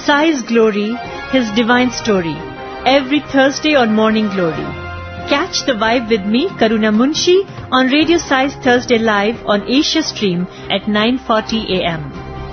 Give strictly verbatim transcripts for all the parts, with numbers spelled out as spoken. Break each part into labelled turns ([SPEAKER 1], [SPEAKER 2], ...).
[SPEAKER 1] Sai's Glory, His Divine Story, every Thursday on Morning Glory. Catch the vibe with me, Karuna Munshi, on Radio Sai's Thursday Live on Asia Stream at nine forty a m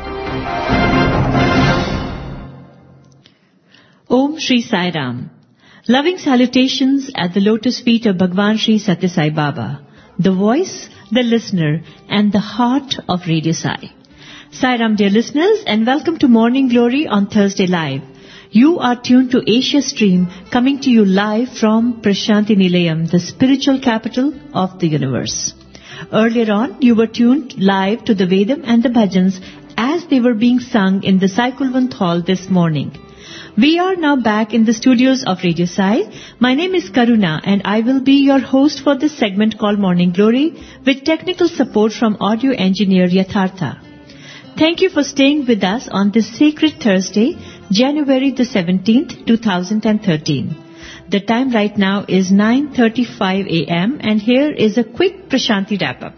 [SPEAKER 1] Om Shri Sai Ram. Loving salutations at the lotus feet of Bhagwan Shri Satya Sai Baba, the voice, the listener, and the heart of Radio Sai. Sai Ram, dear listeners, and welcome to Morning Glory on Thursday Live. You are tuned to Asia Stream, coming to you live from Prashanti Nilayam, the spiritual capital of the universe. Earlier on, you were tuned live to the Vedam and the Bhajans as they were being sung in the Sai Kulwant Hall this morning. We are now back in the studios of Radio Sai. My name is Karuna and I will be your host for this segment called Morning Glory with technical support from audio engineer Yathartha. Thank you for staying with us on this sacred Thursday, January the seventeenth, two thousand thirteen. The time right now is nine thirty-five a m and here is a quick Prashanti wrap-up.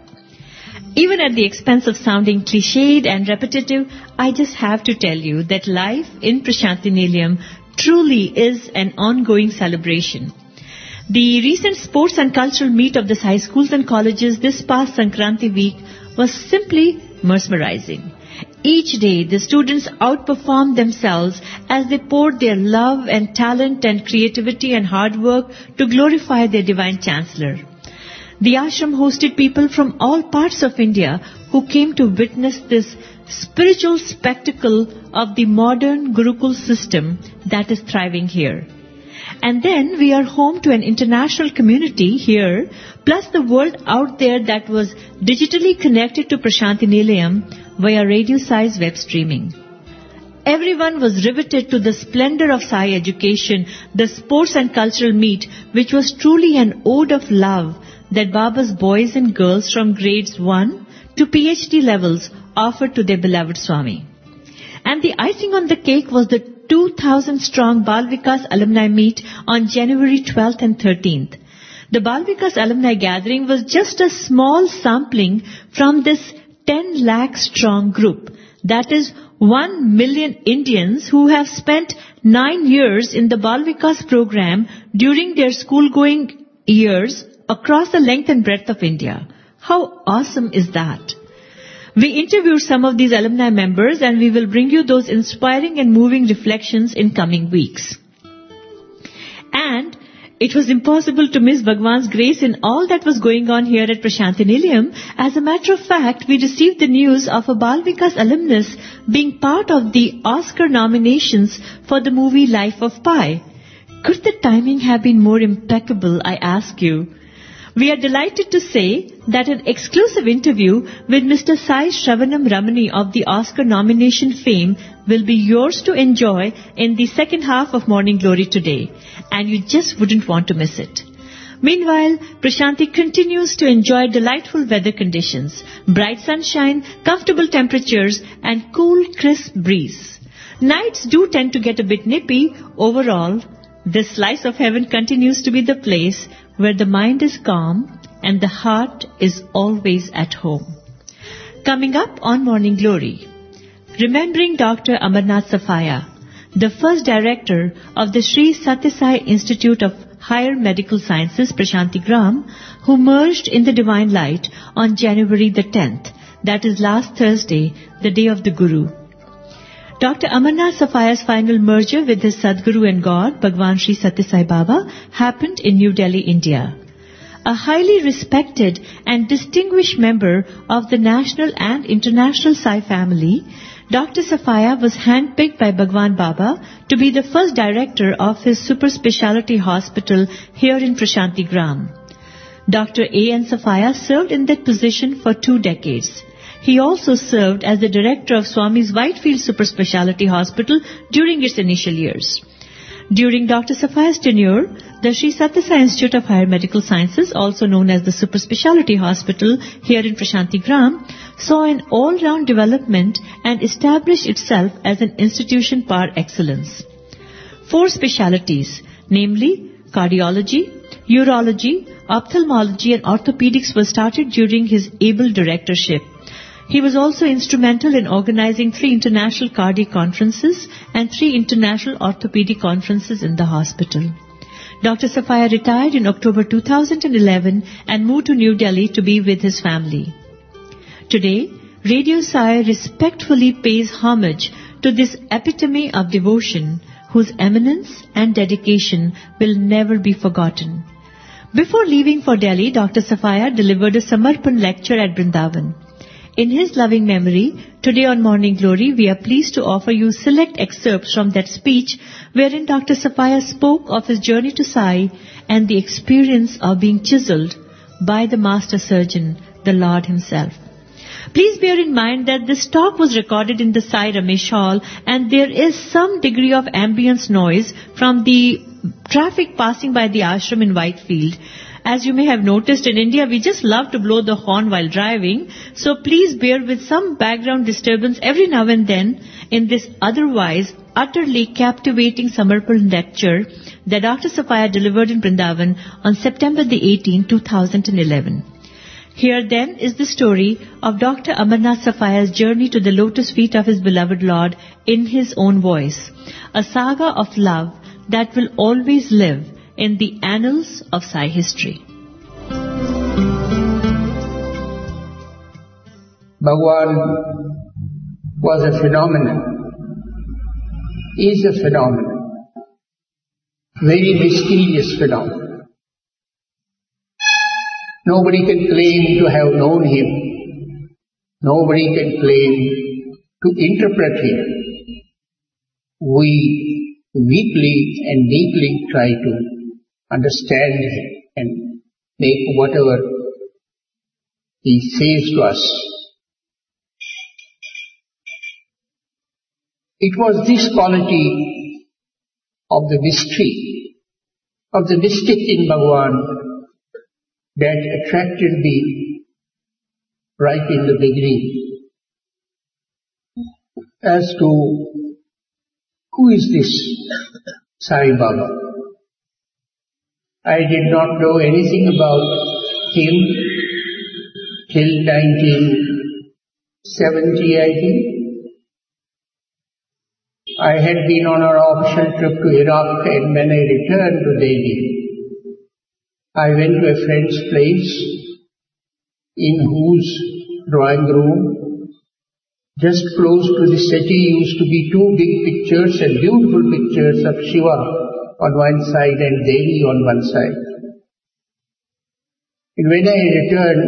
[SPEAKER 1] Even at the expense of sounding cliched and repetitive, I just have to tell you that life in Prashanti Nilayam truly is an ongoing celebration. The recent sports and cultural meet of the Sai schools and colleges this past Sankranti week was simply mesmerizing. Each day, the students outperformed themselves as they poured their love and talent and creativity and hard work to glorify their Divine Chancellor. The ashram hosted people from all parts of India who came to witness this spiritual spectacle of the modern Gurukul system that is thriving here. And then we are home to an international community here, plus the world out there that was digitally connected to Prashanti Nilayam via Radio Sai's web streaming. Everyone was riveted to the splendor of Sai education, the sports and cultural meet, which was truly an ode of love that Baba's boys and girls from grades one to P H D levels offered to their beloved Swami. And the icing on the cake was the two thousand strong Bal Vikas alumni meet on January twelfth and thirteenth. The Bal Vikas alumni gathering was just a small sampling from this ten lakh strong group. That is one million Indians who have spent nine years in the Bal Vikas program during their school-going years across the length and breadth of India. How awesome is that? We interviewed some of these alumni members and we will bring you those inspiring and moving reflections in coming weeks. And it was impossible to miss Bhagwan's grace in all that was going on here at Prashanti Nilayam. As a matter of fact, we received the news of a Bal Vikas alumnus being part of the Oscar nominations for the movie Life of Pi. Could the timing have been more impeccable, I ask you? We are delighted to say that an exclusive interview with Mister Sai Shravanam Ramani of the Oscar nomination fame will be yours to enjoy in the second half of Morning Glory today, and you just wouldn't want to miss it. Meanwhile, Prashanti continues to enjoy delightful weather conditions, bright sunshine, comfortable temperatures, and cool, crisp breeze. Nights do tend to get a bit nippy. Overall, this slice of heaven continues to be the place where the mind is calm and the heart is always at home. Coming up on Morning Glory, remembering Doctor Amarnath Safaya, the first director of the Sri Satya Sai Institute of Higher Medical Sciences, Prashanti Gram, who merged in the Divine Light on January the tenth, that is last Thursday, the day of the Guru. Doctor Amarnath Safaya's final merger with his Sadguru and God, Bhagwan Shri Satya Sai Baba, happened in New Delhi, India. A highly respected and distinguished member of the national and international Sai family, Doctor Safaya was handpicked by Bhagwan Baba to be the first director of his super specialty hospital here in Prashanti Gram. Doctor A N Safaya served in that position for two decades. He also served as the director of Swami's Whitefield Super Speciality Hospital during its initial years. During Doctor Safaya's tenure, the Sri Satya Sai Institute of Higher Medical Sciences, also known as the Super Speciality Hospital here in Prashanti Gram, saw an all-round development and established itself as an institution par excellence. Four specialities, namely cardiology, urology, ophthalmology and orthopedics were started during his able directorship. He was also instrumental in organizing three international cardiac conferences and three international orthopedic conferences in the hospital. Doctor Safaya retired in October two thousand eleven and moved to New Delhi to be with his family. Today, Radio Sai respectfully pays homage to this epitome of devotion whose eminence and dedication will never be forgotten. Before leaving for Delhi, Doctor Safaya delivered a Samarpan lecture at Vrindavan. In his loving memory, today on Morning Glory, we are pleased to offer you select excerpts from that speech wherein Doctor Safaya spoke of his journey to Sai and the experience of being chiseled by the Master Surgeon, the Lord Himself. Please bear in mind that this talk was recorded in the Sai Ramesh Hall and there is some degree of ambience noise from the traffic passing by the ashram in Whitefield. As you may have noticed, in India, we just love to blow the horn while driving. So please bear with some background disturbance every now and then in this otherwise utterly captivating Samarpan lecture that Doctor Safaya delivered in Vrindavan on September the eighteenth, two thousand eleven. Here then is the story of Doctor Amarnath Safaya's journey to the lotus feet of his beloved Lord in his own voice. A saga of love that will always live in the annals of Sai history.
[SPEAKER 2] Bhagwan was a phenomenon, is a phenomenon, very mysterious phenomenon. Nobody can claim to have known him. Nobody can claim to interpret him. We weakly and deeply try to understand him and make whatever he says to us. It was this quality of the mystery, of the mystic in Bhagwan that attracted me right in the beginning as to who is this Sai Baba. I did not know anything about him till nineteen seventy, I think. I had been on an official trip to Iraq, and when I returned to Delhi, I went to a friend's place in whose drawing room, just close to the settee, used to be two big pictures and beautiful pictures of Shiva on one side and Devi on one side. And when I returned,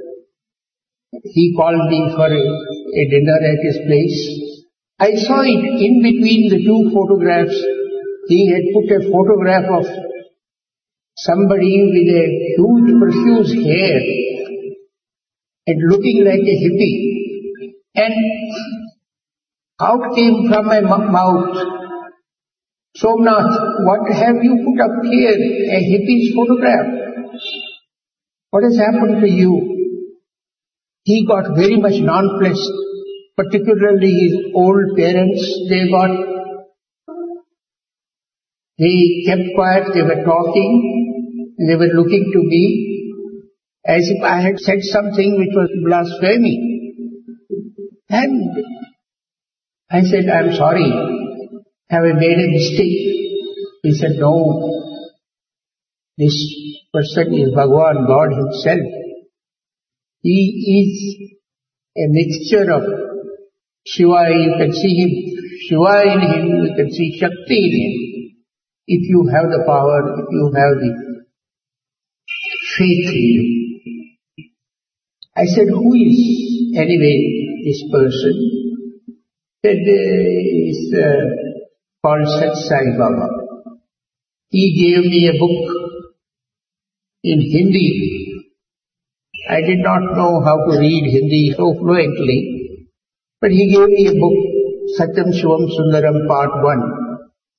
[SPEAKER 2] he called me for a, a dinner at his place. I saw it in between the two photographs. He had put a photograph of somebody with a huge profuse hair and looking like a hippie. And out came from my mouth, Somnath, what have you put up here? A hippie's photograph. What has happened to you? He got very much nonplussed, particularly his old parents. They got, they kept quiet, they were talking, they were looking to me as if I had said something which was blasphemy. And I said, I'm sorry. Have I made a mistake? He said, no, this person is Bhagwan, God Himself. He is a mixture of Shiva. You can see him, Shiva in him, you can see Shakti in him. If you have the power, if you have the faith in you. I said, who is anyway this person? He said, is uh, called Sat Sai Baba. He gave me a book in Hindi. I did not know how to read Hindi so fluently, but he gave me a book, Satyam Shivam Sundaram Part one.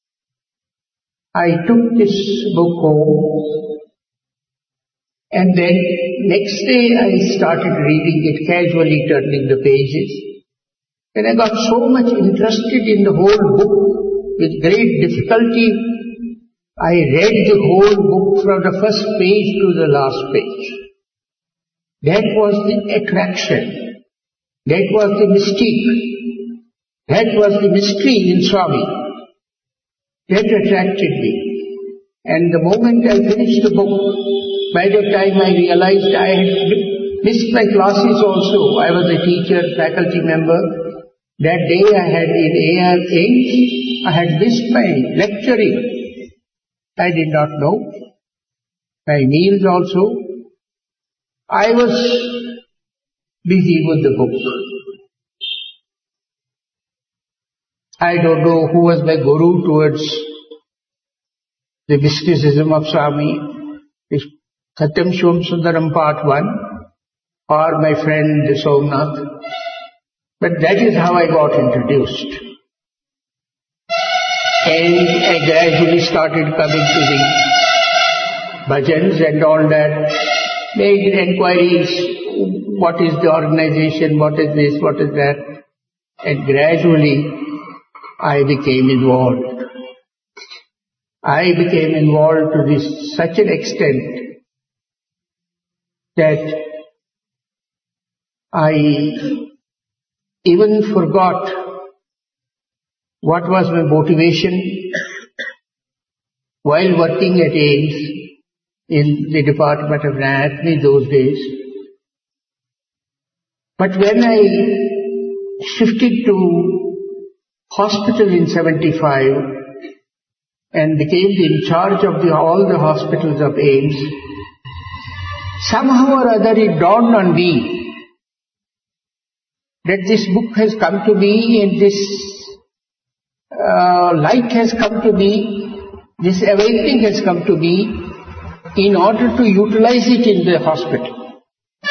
[SPEAKER 2] I took this book home, and then next day I started reading it, casually turning the pages. And I got so much interested in the whole book. With great difficulty, I read the whole book from the first page to the last page. That was the attraction. That was the mystique. That was the mystery in Swami. That attracted me. And the moment I finished the book, by the time I realized I had missed my classes also. I was a teacher, faculty member. That day I had in A R Ames, I had missed my lecturing. I did not know. My meals also. I was busy with the book. I don't know who was my guru towards the mysticism of Swami. Satyam Shivam Sundaram Part one, or my friend Somnath. But that is how I got introduced. And I gradually started coming to the bhajans and all that, made inquiries, what is the organization, what is this, what is that. And gradually I became involved. I became involved to this such an extent that I even forgot what was my motivation while working at Ames in the Department of Anatomy those days. But when I shifted to hospital in seventy-five and became in charge of the, all the hospitals of Ames, somehow or other it dawned on me that this book has come to me and this uh, light has come to me, this awakening has come to me in order to utilize it in the hospital.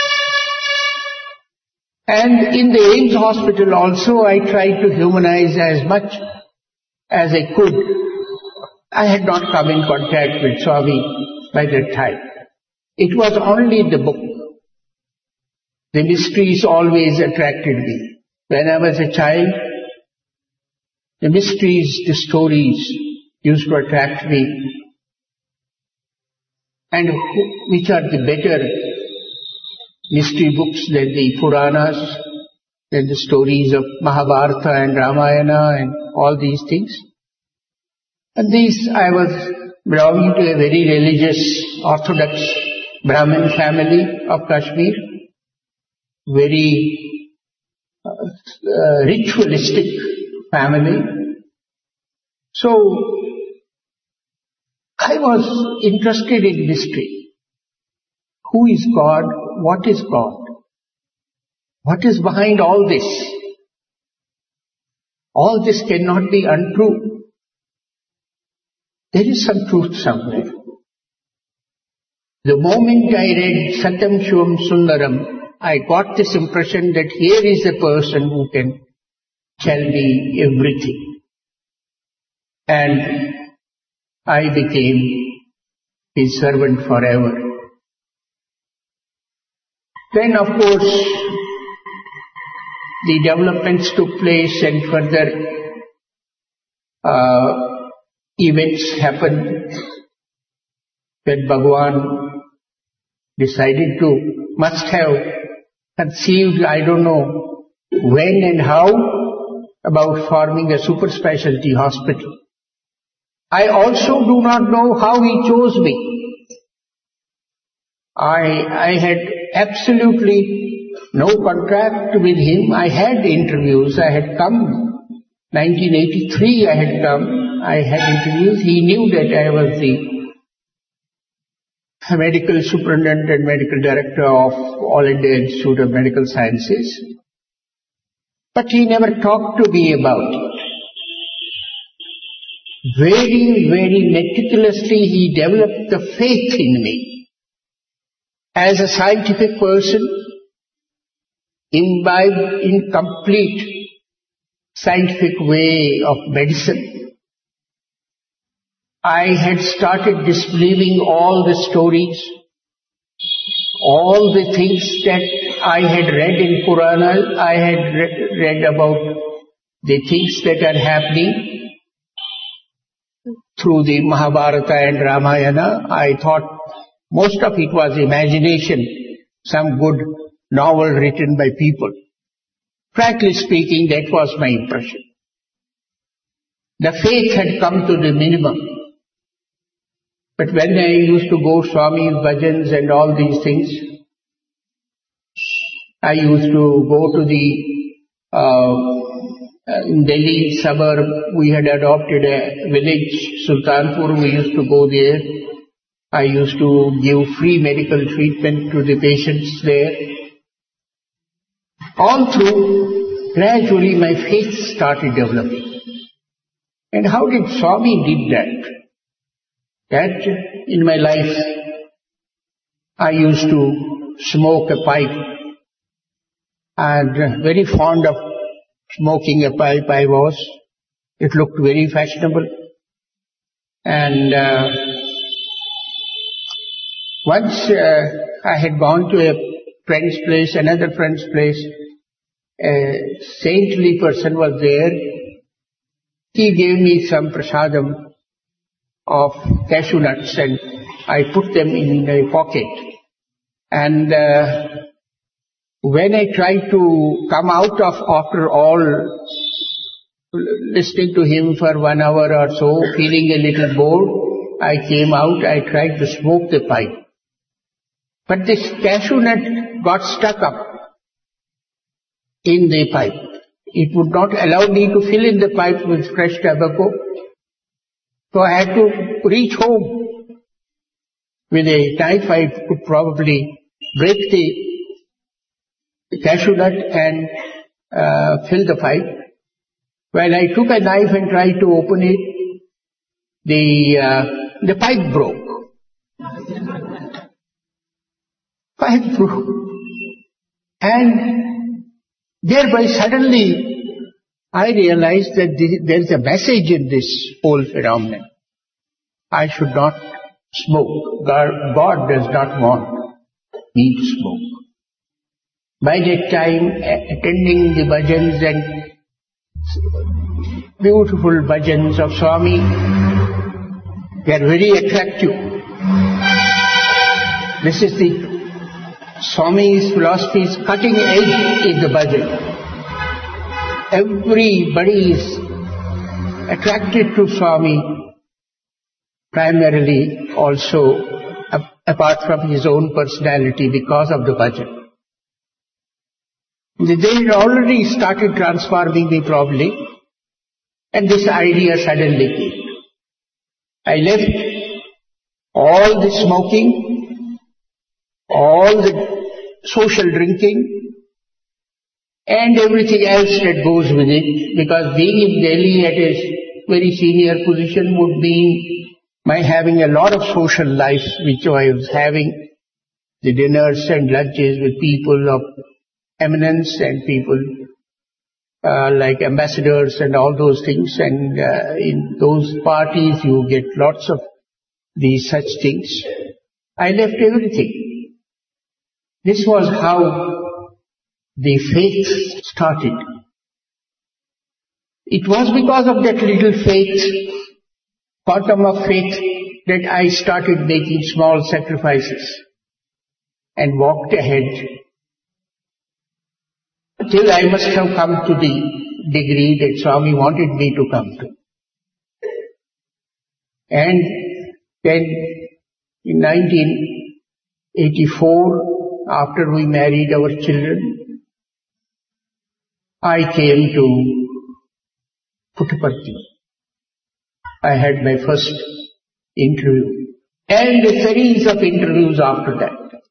[SPEAKER 2] And in the Ames hospital also I tried to humanize as much as I could. I had not come in contact with Swami by that time. It was only the book. The mysteries always attracted me. When I was a child, the mysteries, the stories used to attract me. And who, which are the better mystery books than the Puranas, than the stories of Mahabharata and Ramayana and all these things. And these, I was belonging to a very religious, orthodox Brahmin family of Kashmir. Very uh, uh, ritualistic family. So, I was interested in mystery. Who is God? What is God? What is behind all this? All this cannot be untrue. There is some truth somewhere. The moment I read Satyam Shivam Sundaram, I got this impression that here is a person who can tell me everything. And I became his servant forever. Then of course, the developments took place and further uh, events happened that Bhagavan decided to, must have conceived, I don't know when and how, about forming a super specialty hospital. I also do not know how he chose me. I, I had absolutely no contract with him. I had interviews. I had come, nineteen eighty-three I had come. I had interviews. He knew that I was the medical superintendent and medical director of All India Institute of Medical Sciences. But he never talked to me about it. Very, very meticulously he developed the faith in me. As a scientific person, imbibed in complete scientific way of medicine, I had started disbelieving all the stories, all the things that I had read in Purana. I had re- read about the things that are happening through the Mahabharata and Ramayana. I thought most of it was imagination, some good novel written by people. Frankly speaking, that was my impression. The faith had come to the minimum. But when I used to go Swami's bhajans and all these things, I used to go to the uh, in Delhi suburb. We had adopted a village, Sultanpur. We used to go there. I used to give free medical treatment to the patients there. All through, gradually my faith started developing. And how did Swami did that? That in my life, I used to smoke a pipe, and very fond of smoking a pipe I was. It looked very fashionable. And uh, once uh, I had gone to a friend's place, another friend's place, a saintly person was there. He gave me some prasadam of cashew nuts, and I put them in my pocket. And uh, when I tried to come out of, after all, listening to him for one hour or so, feeling a little bored, I came out, I tried to smoke the pipe. But this cashew nut got stuck up in the pipe. It would not allow me to fill in the pipe with fresh tobacco. So I had to reach home. With a knife I could probably break the cashew nut and uh, fill the pipe. When I took a knife and tried to open it, the uh, the pipe broke. Pipe broke. And thereby suddenly I realized that there is a message in this whole phenomenon. I should not smoke. God, God does not want me to smoke. By that time, attending the bhajans and beautiful bhajans of Swami, they are very attractive. This is the Swami's philosophy is cutting edge in the bhajan. Everybody is attracted to Swami, primarily also apart from his own personality because of the bhajan. They had already started transforming me probably, and this idea suddenly came. I left all the smoking, all the social drinking, and everything else that goes with it, because being in Delhi at a very senior position would mean my having a lot of social life, which I was having, the dinners and lunches with people of eminence and people uh, like ambassadors and all those things, and uh, in those parties you get lots of these such things. I left everything. This was how the faith started. It was because of that little faith, quantum of faith, that I started making small sacrifices and walked ahead till I must have come to the degree that Swami wanted me to come to. And then in nineteen eighty-four, after we married our children, I came to Puttaparthi. I had my first interview and a series of interviews after that.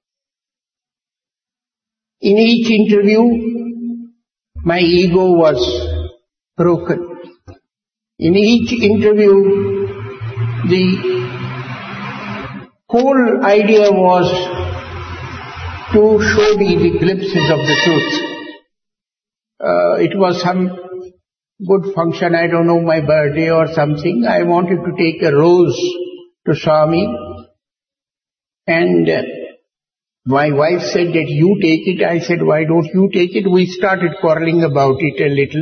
[SPEAKER 2] In each interview, my ego was broken. In each interview, the whole idea was to show me the glimpses of the truth. Uh, it was some good function, I don't know, my birthday or something. I wanted to take a rose to Swami, and uh, my wife said that you take it. I said, why don't you take it? We started quarreling about it a little.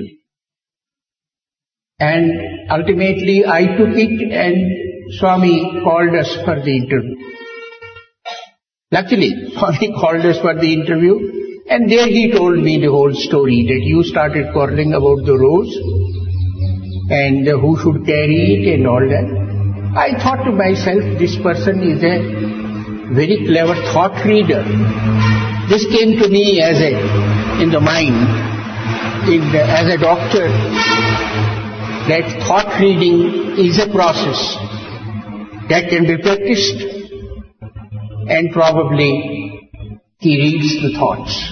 [SPEAKER 2] And ultimately I took it, and Swami called us for the interview. Luckily, Swami called us for the interview, And there he told me the whole story, that you started quarreling about the rose and who should carry it and all that. I thought to myself, this person is a very clever thought reader. This came to me as a, in the mind, in the, as a doctor, that thought reading is a process that can be practiced, and probably he reads the thoughts.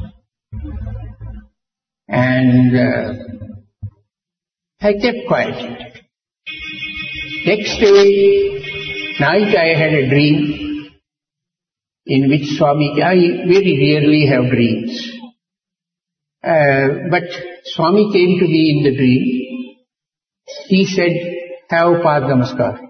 [SPEAKER 2] And uh, I kept quiet. Next day, night I had a dream in which Swami, I very rarely have dreams. Uh, but Swami came to me in the dream. He said, have Pad Namaskar.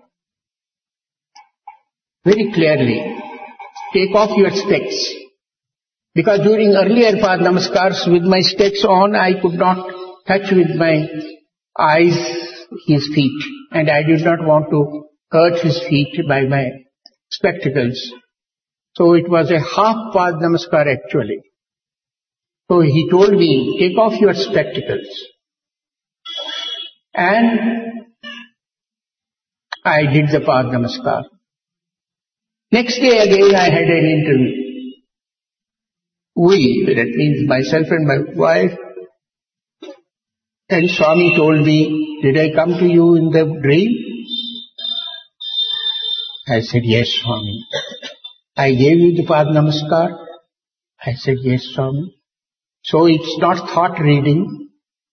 [SPEAKER 2] Very clearly, take off your specs. Because during earlier Pad Namaskars with my specs on, I could not touch with my eyes his feet. And I did not want to hurt his feet by my spectacles. So it was a half Pad Namaskar actually. So he told me, take off your spectacles. And I did the Pad Namaskar. Next day again I had an interview. We, that means myself and my wife, and Swami told me, did I come to you in the dream? I said, yes, Swami. I gave you the Pad Namaskar? I said, yes, Swami. So it's not thought reading.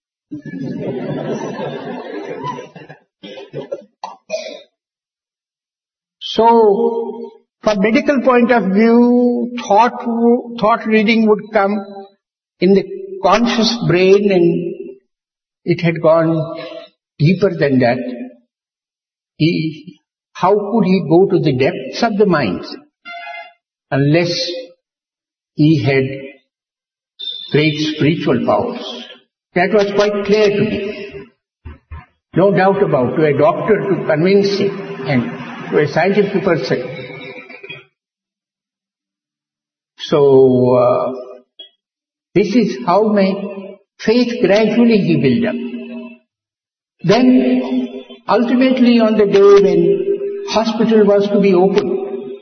[SPEAKER 2] So, from medical point of view, thought, thought reading would come in the conscious brain, and it had gone deeper than that. He, how could he go to the depths of the mind unless he had great spiritual powers? That was quite clear to me. No doubt about it. To a doctor to convince him, and to a scientific person. So, uh, this is how my faith gradually he built up. Then, ultimately on the day when hospital was to be opened,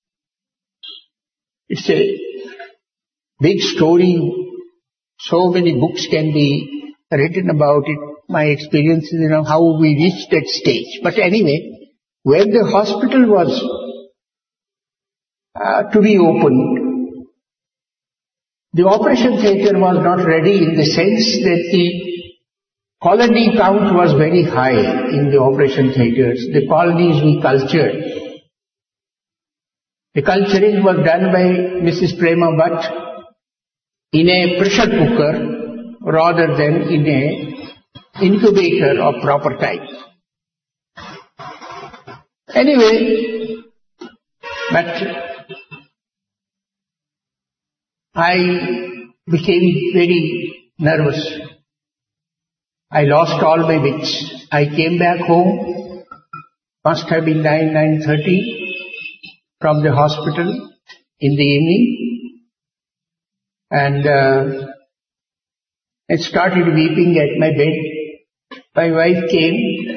[SPEAKER 2] it's a big story. So many books can be written about it. My experiences, you know, how we reached that stage. But anyway, when the hospital was uh, to be opened, the operation theatre was not ready in the sense that the colony count was very high in the operation theatres. The colonies we cultured. The culturing was done by Missus Prema Bhatt in a pressure cooker rather than in a incubator of proper type. Anyway, but I became very nervous. I lost all my wits. I came back home, must have been nine, nine thirty from the hospital in the evening, and uh, I started weeping at my bed. My wife came,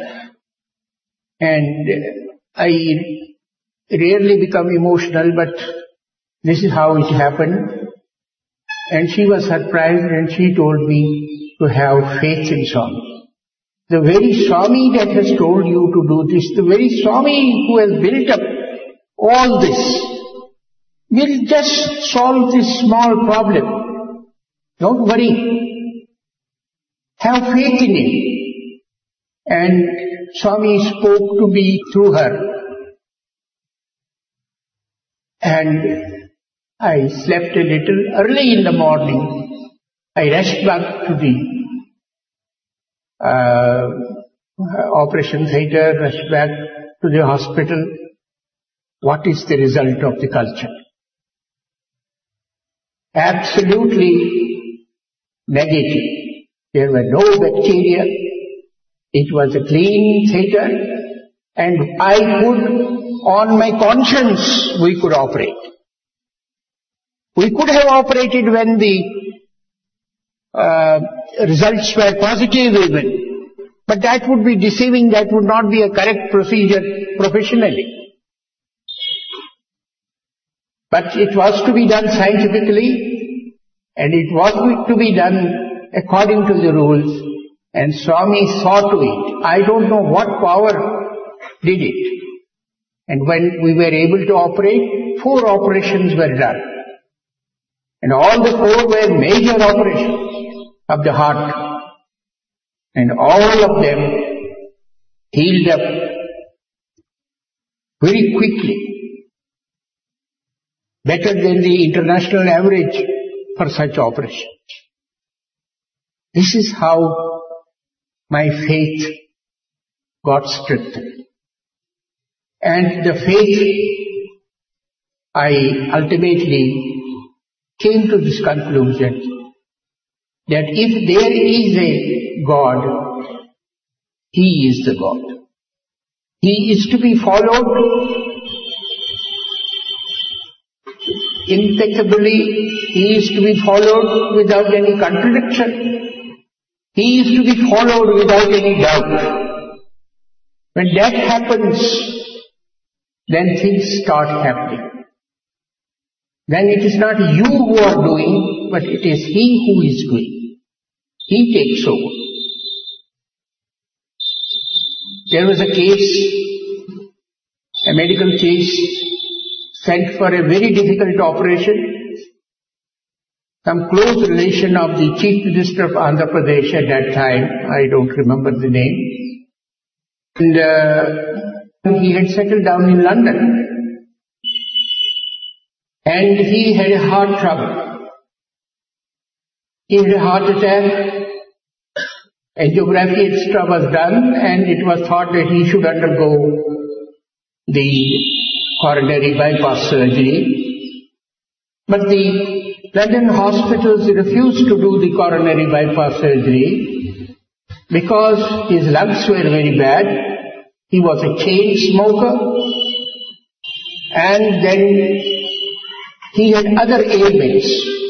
[SPEAKER 2] and I rarely become emotional, but this is how it happened. And she was surprised, and she told me to have faith in Swami. The very Swami that has told you to do this, the very Swami who has built up all this, will just solve this small problem. Don't worry. Have faith in him. And Swami spoke to me through her. And I slept a little. Early in the morning, I rushed back to the uh, operation theatre, rushed back to the hospital. What is the result of the culture? Absolutely negative. There were no bacteria. It was a clean theatre, and I could, on my conscience, we could operate. We could have operated when the uh, results were positive even, but that would be deceiving, that would not be a correct procedure professionally. But it was to be done scientifically, and it was to be done according to the rules, and Swami saw to it. I don't know what power did it. And when we were able to operate, four operations were done. And all the four were major operations of the heart. And all of them healed up very quickly, better than the international average for such operations. This is how my faith got strengthened. And the faith, I ultimately came to this conclusion that if there is a God, He is the God. He is to be followed impeccably. He is to be followed without any contradiction. He is to be followed without any doubt. When that happens, then things start happening. Then it is not you who are doing, but it is He who is doing. He takes over. There was a case, a medical case, sent for a very difficult operation. Some close relation of the Chief Minister of Andhra Pradesh at that time, I don't remember the name, and uh, he had settled down in London. And he had a heart trouble. He had a heart attack. Angiography extra was done, and it was thought that he should undergo the coronary bypass surgery. But the London hospitals refused to do the coronary bypass surgery because his lungs were very bad. He was a chain smoker, and then he had other ailments.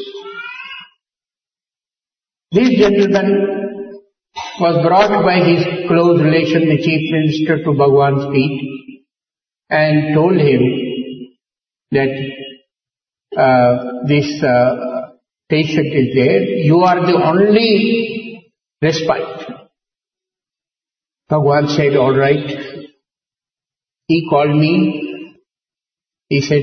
[SPEAKER 2] This gentleman was brought by his close relation, the Chief Minister, to Bhagwan's feet and told him that uh, this uh, patient is there. You are the only respite. Bhagwan said, all right. He called me. He said,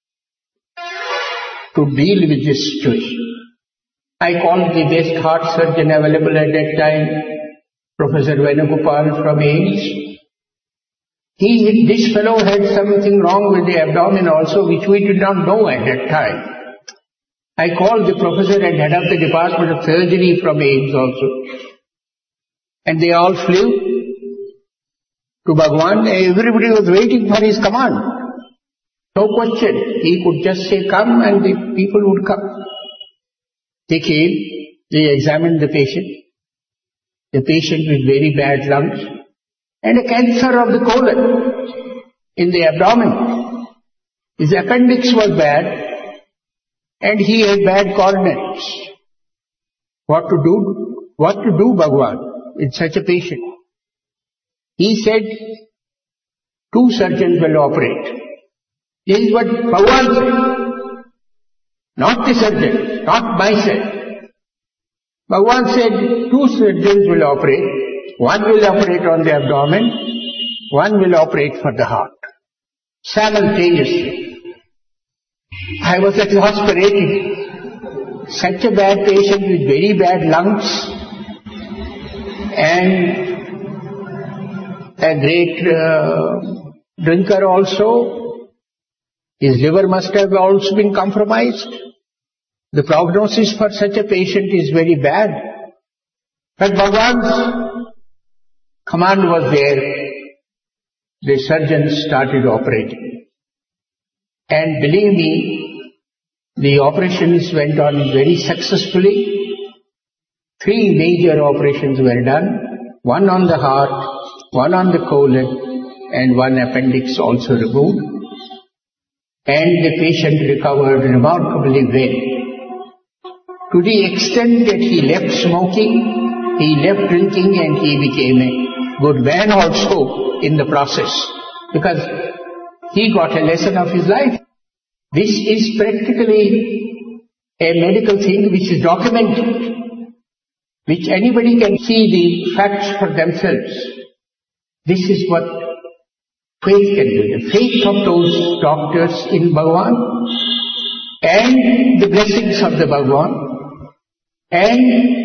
[SPEAKER 2] to deal with this situation. I called the best heart surgeon available at that time, Professor Venugopal from AIIMS. He, this fellow had something wrong with the abdomen also, which we did not know at that time. I called the professor and head of the department of surgery from AIIMS also. And they all flew to Bhagwan. Everybody was waiting for his command. No question. He could just say, come, and the people would come. They came, they examined the patient, the patient with very bad lungs, and a cancer of the colon in the abdomen. His appendix was bad, and he had bad coronaries. What to do? What to do, Bhagwan, with such a patient? He said, two surgeons will operate. This is what Bhagwan said. Not the surgeon, not myself. Bhagwan said, two surgeons will operate. One will operate on the abdomen, one will operate for the heart. Simultaneously. I was exasperated. Such a bad patient with very bad lungs and a great uh, drinker also. His liver must have also been compromised. The prognosis for such a patient is very bad. But Bhagwan's command was there. The surgeons started operating. And believe me, the operations went on very successfully. Three major operations were done. One on the heart, one on the colon, and one appendix also removed. and the patient recovered remarkably well. To the extent that he left smoking, he left drinking, and he became a good man also in the process, because he got a lesson of his life. This is practically a medical thing which is documented, which anybody can see the facts for themselves. This is what faith can do. The faith of those doctors in Bhagavan, and the blessings of the Bhagavan, and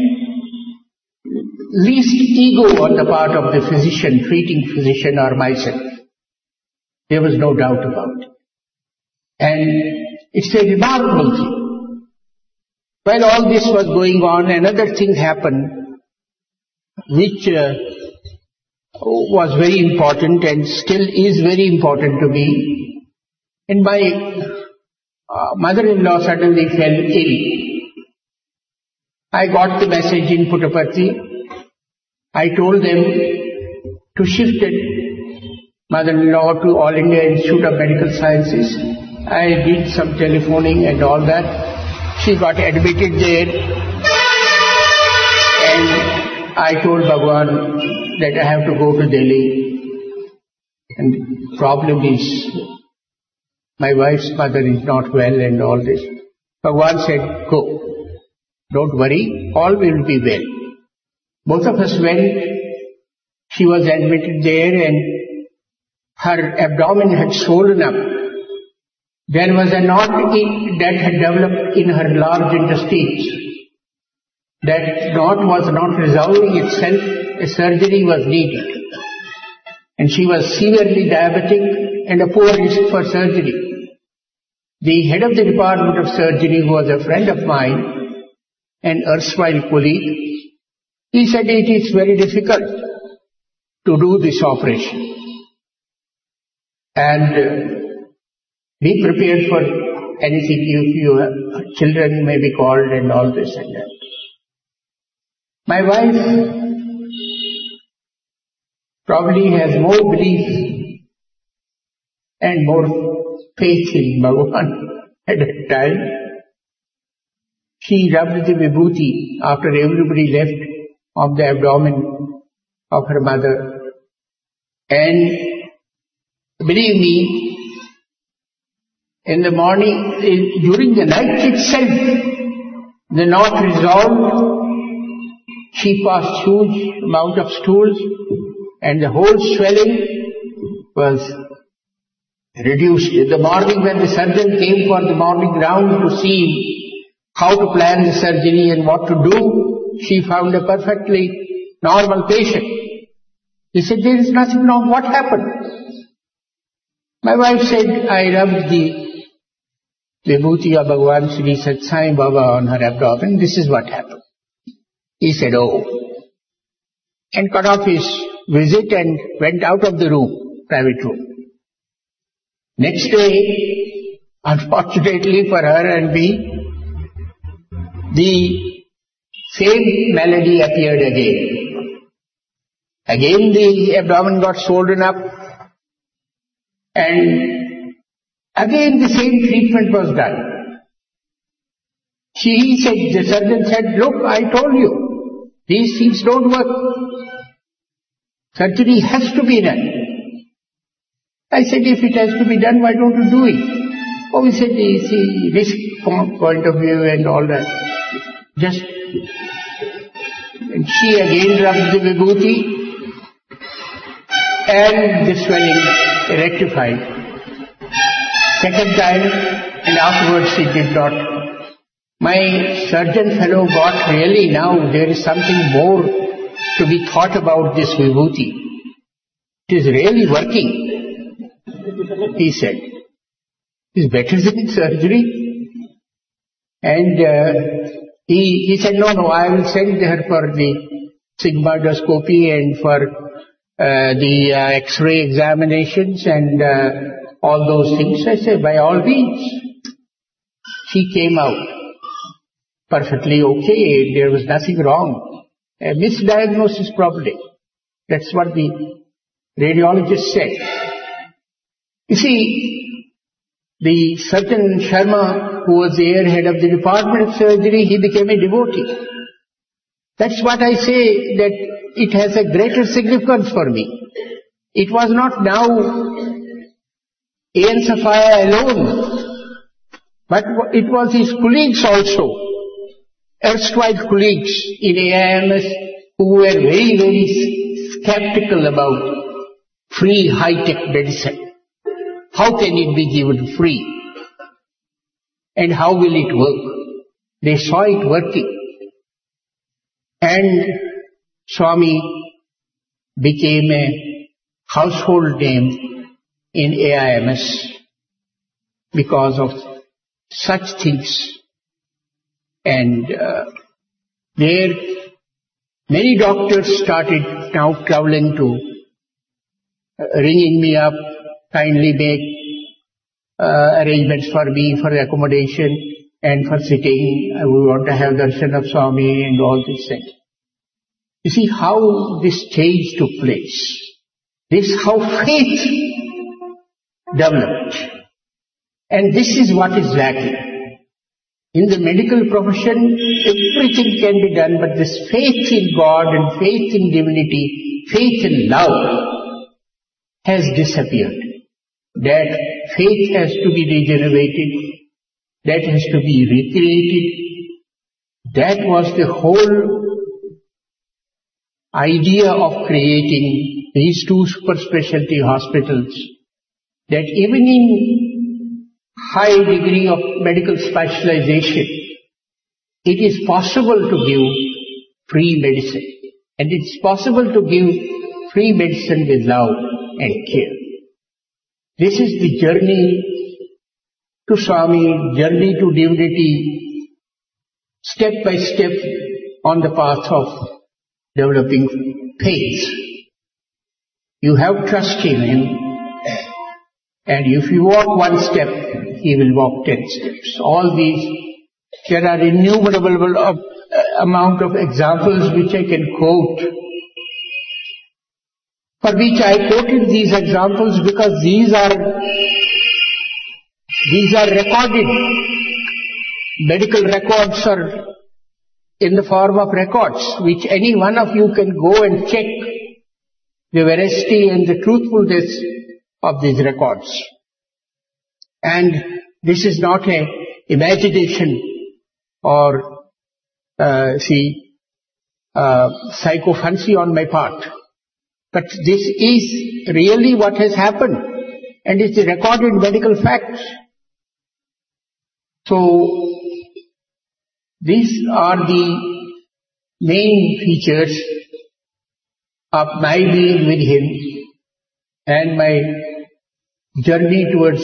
[SPEAKER 2] least ego on the part of the physician, treating physician or myself. There was no doubt about it. And it's a remarkable thing. While all this was going on, another thing happened which uh, was very important and still is very important to me. And my uh, mother-in-law suddenly fell ill. I got the message in Puttaparthi. I told them to shift it, mother-in-law, to All India Institute of Medical Sciences. I did some telephoning and all that. She got admitted there, and I told Bhagavan that I have to go to Delhi. And the problem is, my wife's mother is not well and all this. Bhagavan said, go. Don't worry, all will be well. Both of us went. She was admitted there, and her abdomen had swollen up. There was a knot that had developed in her large intestines. That knot was not resolving itself. A surgery was needed. And she was severely diabetic and a poor risk for surgery. The head of the department of surgery, who was a friend of mine, an erstwhile colleague, he said it is very difficult to do this operation. And uh, be prepared for anything if your children may be called and all this and that. My wife probably has more belief and more faith in Bhagavan at that time. She rubbed the vibhuti after everybody left of the abdomen of her mother. And believe me, in the morning, during the night itself, the knot resolved. She passed huge amount of stools, and the whole swelling was reduced. In the morning, when the surgeon came for the morning round to see how to plan the surgery and what to do, she found a perfectly normal patient. He said, there is nothing wrong. What happened? My wife said, I rubbed the vibhuti of Bhagavan Sri Sathya Sai Baba on her abdomen. This is what happened. He said, oh. And cut off his visit and went out of the room, private room. Next day, unfortunately for her and me, the same malady appeared again. Again the abdomen got swollen up, and again the same treatment was done. She said, the surgeon said, look, I told you, these things don't work. Surgery has to be done. I said, if it has to be done, why don't you do it? Oh, he said, see, risk point of view and all that. Just, and she again rubbed the vibhuti, and the swelling rectified. Second time, and afterwards it did not. My surgeon fellow got really now there is something more to be thought about this vibhuti. It is really working, he said. It is better than surgery. And uh, he, he said, no, no, I will send her for the sigmoidoscopy and for uh, the uh, X-ray examinations and uh, all those things. I said, by all means. She came out perfectly okay. There was nothing wrong. A misdiagnosis probably. That's what the radiologist said. You see, the certain Sharma, who was the airhead of the Department of Surgery, he became a devotee. That's what I say, that it has a greater significance for me. It was not now A N Safaya alone, but it was his colleagues also, erstwhile colleagues in A I M S, who were very, very skeptical about free high-tech medicine. How can it be given free? And how will it work? They saw it working. And Swami became a household name in A I M S because of such things. And uh, there many doctors started now traveling to, uh, ringing me up, kindly make uh, arrangements for me for the accommodation and for sitting. Uh, we want to have darshan of Swami and all these things. You see how this change took place. This how faith developed. And this is what is lacking. In the medical profession, everything can be done, but this faith in God and faith in divinity, faith in love has disappeared. That faith has to be regenerated. That has to be recreated. That was the whole idea of creating these two super specialty hospitals. That even in high degree of medical specialization, it is possible to give free medicine. And it's possible to give free medicine with love and care. This is the journey to Swami, journey to divinity, step by step on the path of developing faith. You have trust in Him, and if you walk one step, He will walk ten steps. All these, there are innumerable of, uh, amount of examples which I can quote, for which I quoted these examples because these are, these are recorded. Medical records are in the form of records, which any one of you can go and check the veracity and the truthfulness of these records. And this is not a imagination or, uh, see, uh, psychophancy on my part. But this is really what has happened, and it's a recorded medical fact. So, these are the main features of my being with Him and my journey towards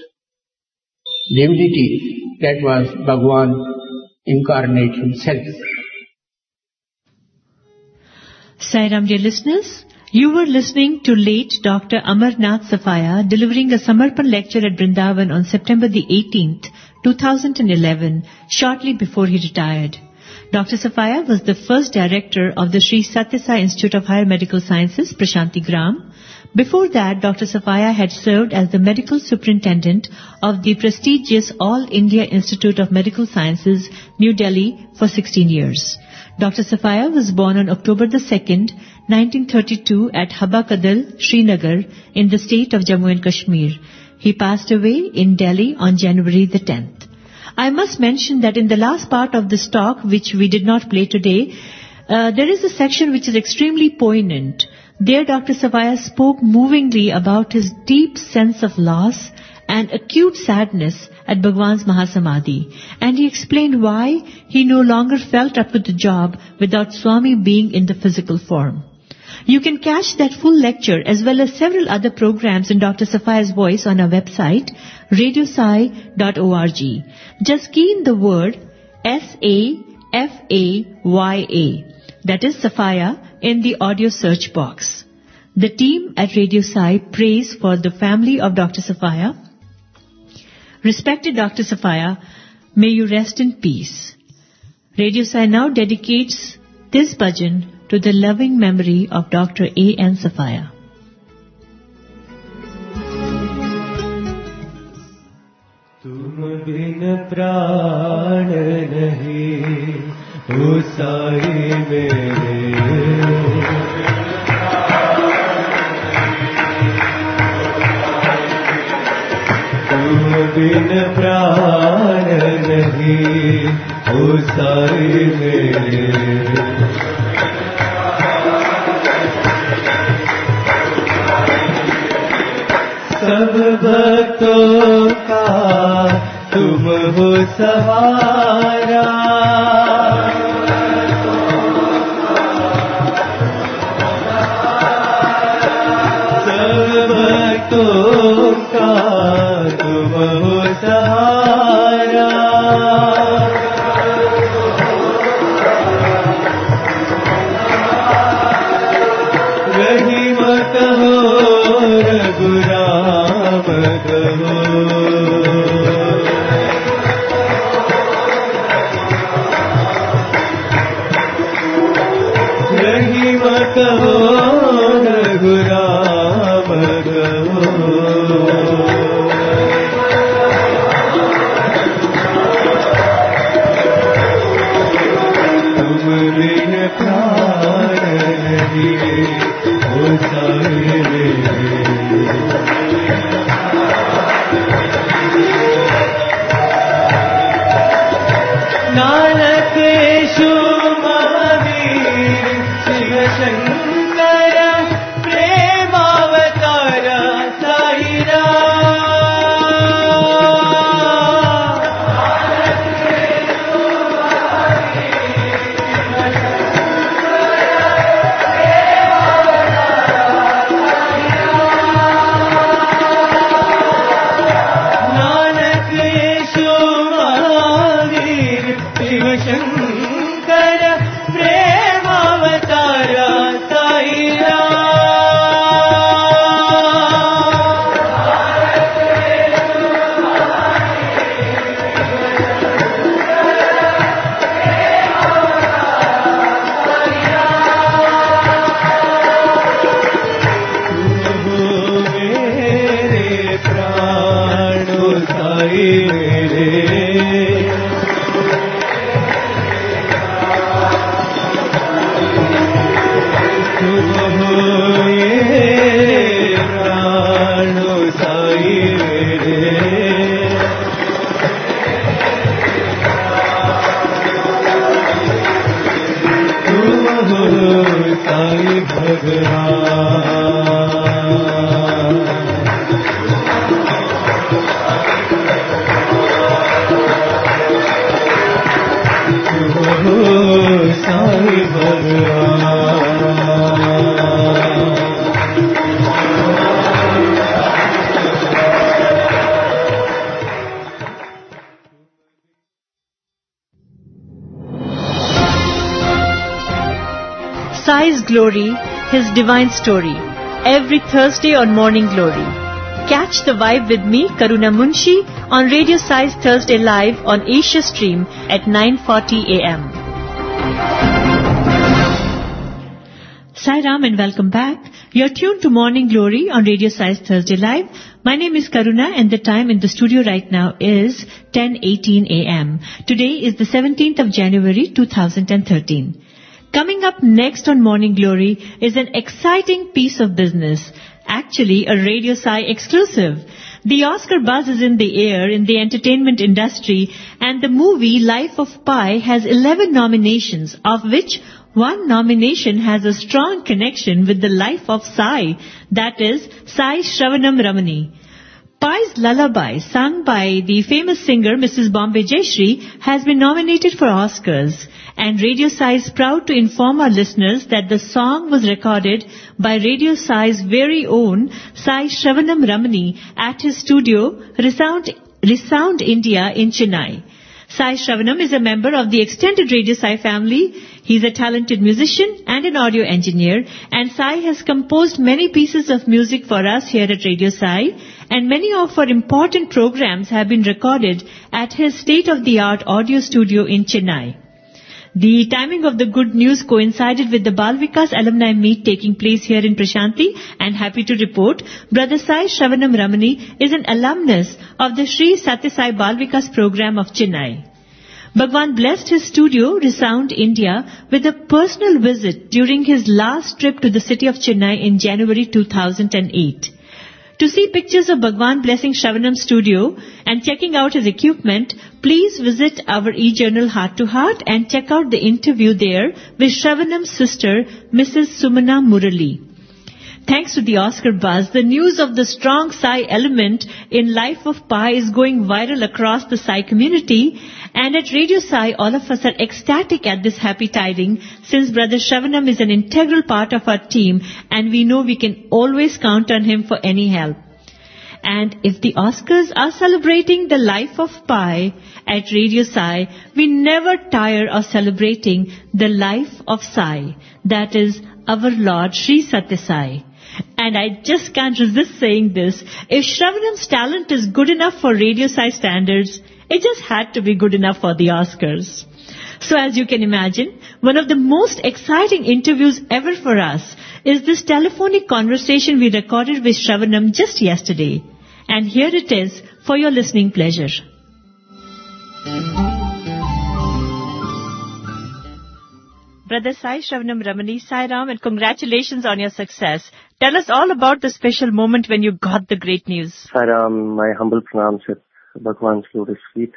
[SPEAKER 2] divinity, that was Bhagwan incarnate Himself.
[SPEAKER 1] Sai Ram, dear listeners, you were listening to late Doctor Amarnath Safaya delivering a Samarpan lecture at Vrindavan on September the eighteenth, two thousand eleven, shortly before he retired. Doctor Safaya was the first director of the Sri Sathya Sai Institute of Higher Medical Sciences, Prashanti Gram. Before that, Doctor Safaya had served as the medical superintendent of the prestigious All India Institute of Medical Sciences, New Delhi, for sixteen years. Doctor Safaya was born on October the second, nineteen thirty-two at Habakadal, Srinagar, in the state of Jammu and Kashmir. He passed away in Delhi on January the tenth. I must mention that in the last part of this talk, which we did not play today, uh, there is a section which is extremely poignant. There Doctor Safaya spoke movingly about his deep sense of loss and acute sadness at Bhagwan's Mahasamadhi, and he explained why he no longer felt up to the job without Swami being in the physical form. You can catch that full lecture as well as several other programs in Doctor Safaya's voice on our website, radio sai dot org. Just key in the word S A F A Y A, that is Safaya, in the audio search box. The team at Radio Sai prays for the family of Doctor Safaya. Respected Doctor Safaya, may you rest in peace. Radio Sai now dedicates this bhajan to the loving memory of Doctor A N Safaya.
[SPEAKER 3] बिन प्राण नहीं ओ साई मेरे तुम बिन प्राण नहीं ओ साई मेरे सब भक्तों का तुम हो सहारा सब भक्तों का तुम हो सहारा रहीम कहो रघुराम कहो रहीम कहो रघुराम कहो तुम बिन प्राण नहीं ओ साई मेरे नानकेशु महावीर शिव शंकर प्रेमावतार साई नानकेशु महावीर शिव शंकर प्रेमावतार साई मेरे प्राणो साई मेरे तुम हो ये प्राणो साई मेरे तुम हो साई भगवान तुम हो साई भगवान
[SPEAKER 1] Sai's Glory, His Divine Story, every Thursday on Morning Glory. Catch the vibe with me, Karuna Munshi, on Radio Sai's Thursday Live on Asia Stream at nine forty a m Sai Ram and welcome back. You're tuned to Morning Glory on Radio Sai's Thursday Live. My name is Karuna and the time in the studio right now is ten eighteen a m Today is the seventeenth of January two thousand thirteen. Coming up next on Morning Glory is an exciting piece of business, actually a Radio Sai exclusive. The Oscar buzz is in the air in the entertainment industry and the movie Life of Pi has eleven nominations, of which one nomination has a strong connection with the life of Sai, that is Sai Shravanam Ramani. Pai's Lullaby, sung by the famous singer Missus Bombay Jayashree, has been nominated for Oscars. And Radio Sai is proud to inform our listeners that the song was recorded by Radio Sai's very own Sai Shravanam Ramani at his studio, Resound, Resound India in Chennai. Sai Shravanam is a member of the extended Radio Sai family. He's a talented musician and an audio engineer, and Sai has composed many pieces of music for us here at Radio Sai, and many of our important programs have been recorded at his state-of-the-art audio studio in Chennai. The timing of the good news coincided with the Bal Vikas alumni meet taking place here in Prashanti, and happy to report, Brother Sai Shravanam Ramani is an alumnus of the Sri Satya Sai Bal Vikas program of Chennai. Bhagwan blessed his studio, Resound India, with a personal visit during his last trip to the city of Chennai in January two thousand eight. To see pictures of Bhagwan blessing Shravanam's studio and checking out his equipment, please visit our e-journal Heart to Heart and check out the interview there with Shravanam's sister, Missus Sumana Murali. Thanks to the Oscar buzz, the news of the strong Sai element in Life of Pi is going viral across the Sai community, and at Radio Sai, all of us are ecstatic at this happy tiding, since Brother Shravanam is an integral part of our team, and we know we can always count on him for any help. And if the Oscars are celebrating the Life of Pi at Radio Sai, we never tire of celebrating the life of Sai, that is, our Lord Sri Satya Sai. And I just can't resist saying this. If Shravanam's talent is good enough for Radio Sai standards, it just had to be good enough for the Oscars. So as you can imagine, one of the most exciting interviews ever for us is this telephonic conversation we recorded with Shravanam just yesterday. And here it is for your listening pleasure. Brother Sai Shravanam Ramani, Sai Ram, and congratulations on your success. Tell us all about the special moment when you got the great news.
[SPEAKER 4] Sai Ram, my humble pranams at Bhagwan's lotus feet.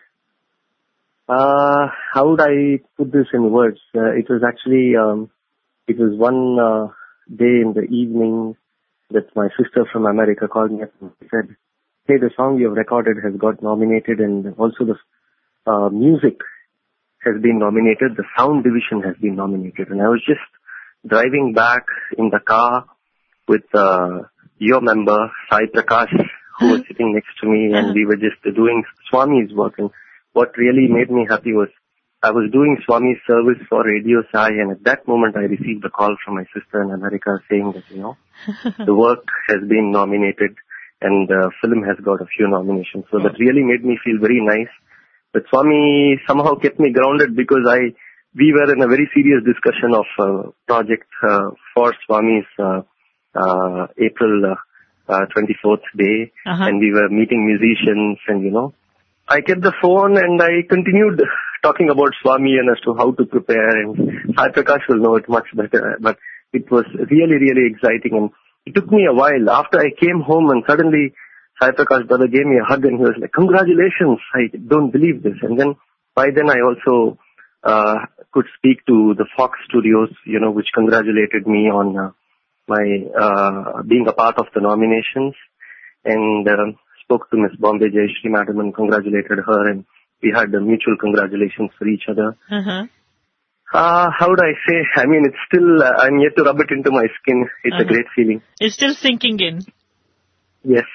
[SPEAKER 4] Uh, how would I put this in words? Uh, it was actually, um, it was one uh, day in the evening that my sister from America called me up and said, hey, the song you have recorded has got nominated, and also the uh, music has been nominated, the sound division has been nominated. And I was just driving back in the car with uh, your member, Sai Prakash, who was sitting next to me, and we were just doing Swami's work. And what really made me happy was I was doing Swami's service for Radio Sai, and at that moment I received a call from my sister in America saying that, you know, the work has been nominated and the film has got a few nominations. So that really made me feel very nice. But Swami somehow kept me grounded because I, we were in a very serious discussion of uh, project uh, for Swami's uh, uh, April uh, uh, twenty-fourth day, uh-huh. and we were meeting musicians, and you know, I kept the phone and I continued talking about Swami and as to how to prepare, and Sai Prakash will know it much better, but it was really, really exciting, and it took me a while. After I came home and suddenly Sai Prakash brother gave me a hug and he was like, congratulations, I don't believe this. And then by then I also uh, could speak to the Fox Studios, you know, which congratulated me on uh, my uh, being a part of the nominations, and uh, spoke to Miss Bombay Jayashree Madam and congratulated her, and we had the mutual congratulations for each other. Uh-huh. Uh, how would I say? I mean, it's still, uh, I'm yet to rub it into my skin. It's uh-huh. a great feeling.
[SPEAKER 1] It's still sinking in.
[SPEAKER 4] Yes.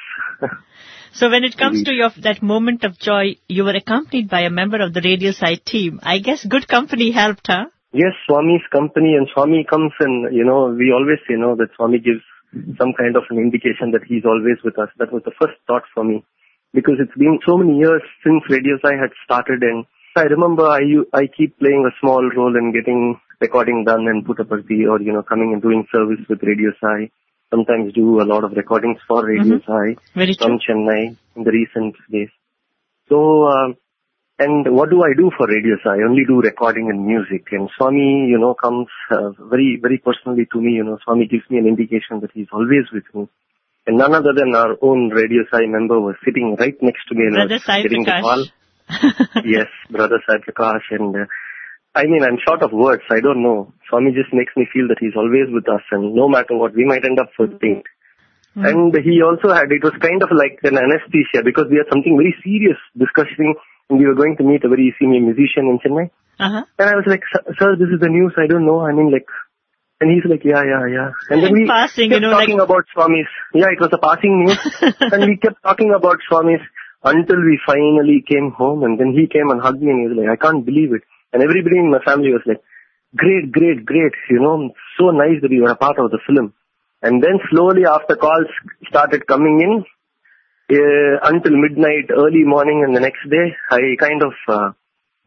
[SPEAKER 1] So when it comes to your that moment of joy, you were accompanied by a member of the Radio Sai team. I guess good company helped, huh?
[SPEAKER 4] Yes, Swami's company, and Swami comes and, you know, we always say, you know, that Swami gives some kind of an indication that he's always with us. That was the first thought for me, because it's been so many years since Radio Sai had started, and I remember I, I keep playing a small role in getting recording done and put up at the, or, you know, coming and doing service with Radio Sai. Sometimes do a lot of recordings for Radio mm-hmm. Sai from Chennai in the recent days. So, uh, and what do I do for Radio Sai? I only do recording and music. And Swami, you know, comes uh, very, very personally to me. You know, Swami gives me an indication that he's always with me. And none other than our own Radio Sai member was sitting right next to me and
[SPEAKER 1] Brother
[SPEAKER 4] was
[SPEAKER 1] Sai
[SPEAKER 4] getting
[SPEAKER 1] Prakash.
[SPEAKER 4] the call. Yes, Brother Sai Prakash. And uh, I mean, I'm short of words. I don't know. Swami just makes me feel that he's always with us, and no matter what, we might end up fighting. Mm-hmm. And he also had, it was kind of like an anesthesia, because we had something very serious discussing, and we were going to meet a very senior musician in Chennai. Uh-huh. And I was like, sir, this is the news. I don't know. I mean, like, and he's like, yeah, yeah, yeah. And then we
[SPEAKER 1] passing,
[SPEAKER 4] kept
[SPEAKER 1] you know,
[SPEAKER 4] talking
[SPEAKER 1] like...
[SPEAKER 4] about Swamis. Yeah, it was a passing news. And we kept talking about Swamis until we finally came home, and then he came and hugged me, and he was like, I can't believe it. And everybody in my family was like, great, great, great, you know, so nice that you were a part of the film. And then slowly after calls started coming in, uh, until midnight, early morning and the next day, I kind of uh,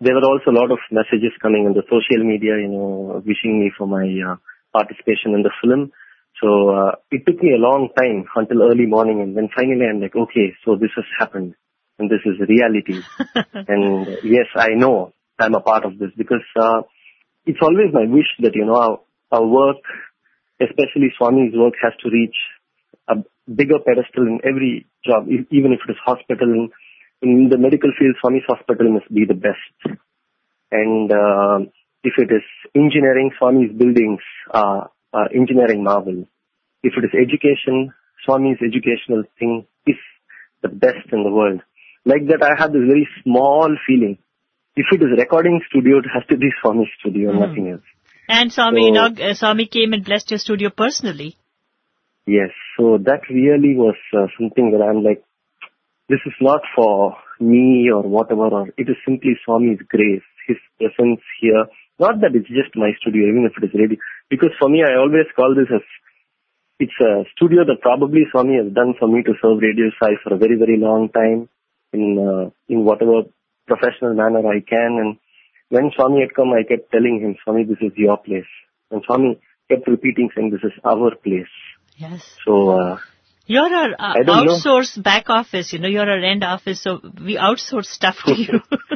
[SPEAKER 4] there were also a lot of messages coming on the social media, you know, wishing me for my uh, participation in the film. So uh, it took me a long time until early morning, and then finally I'm like, okay, so this has happened, and this is reality. And uh, yes, I know I'm a part of this, because uh, it's always my wish that, you know, our, our work, especially Swami's work, has to reach a bigger pedestal in every job, e- even if it is hospital. In, in the medical field, Swami's hospital must be the best. And uh, if it is engineering, Swami's buildings are uh, engineering marvel. If it is education, Swami's educational thing is the best in the world. Like that, I have this very small feeling. If it is recording studio, it has to be Swami's studio, mm. nothing else.
[SPEAKER 1] And Swami,
[SPEAKER 4] so,
[SPEAKER 1] you know, uh, Swami came and blessed your studio personally.
[SPEAKER 4] Yes, so that really was uh, something that I'm like, this is not for me or whatever, or it is simply Swami's grace, His presence here. Not that it's just my studio, even if it is ready. Because for me, I always call this as, it's a studio that probably Swami has done for me to serve Radio Sai for a very, very long time in uh, in whatever professional manner I can. And when Swami had come, I kept telling him, Swami, this is your place. And Swami kept repeating, saying, this is our place.
[SPEAKER 1] Yes.
[SPEAKER 4] So, uh,
[SPEAKER 1] you're our uh, outsourced back office, you know, you're our end office, so we outsource stuff to you.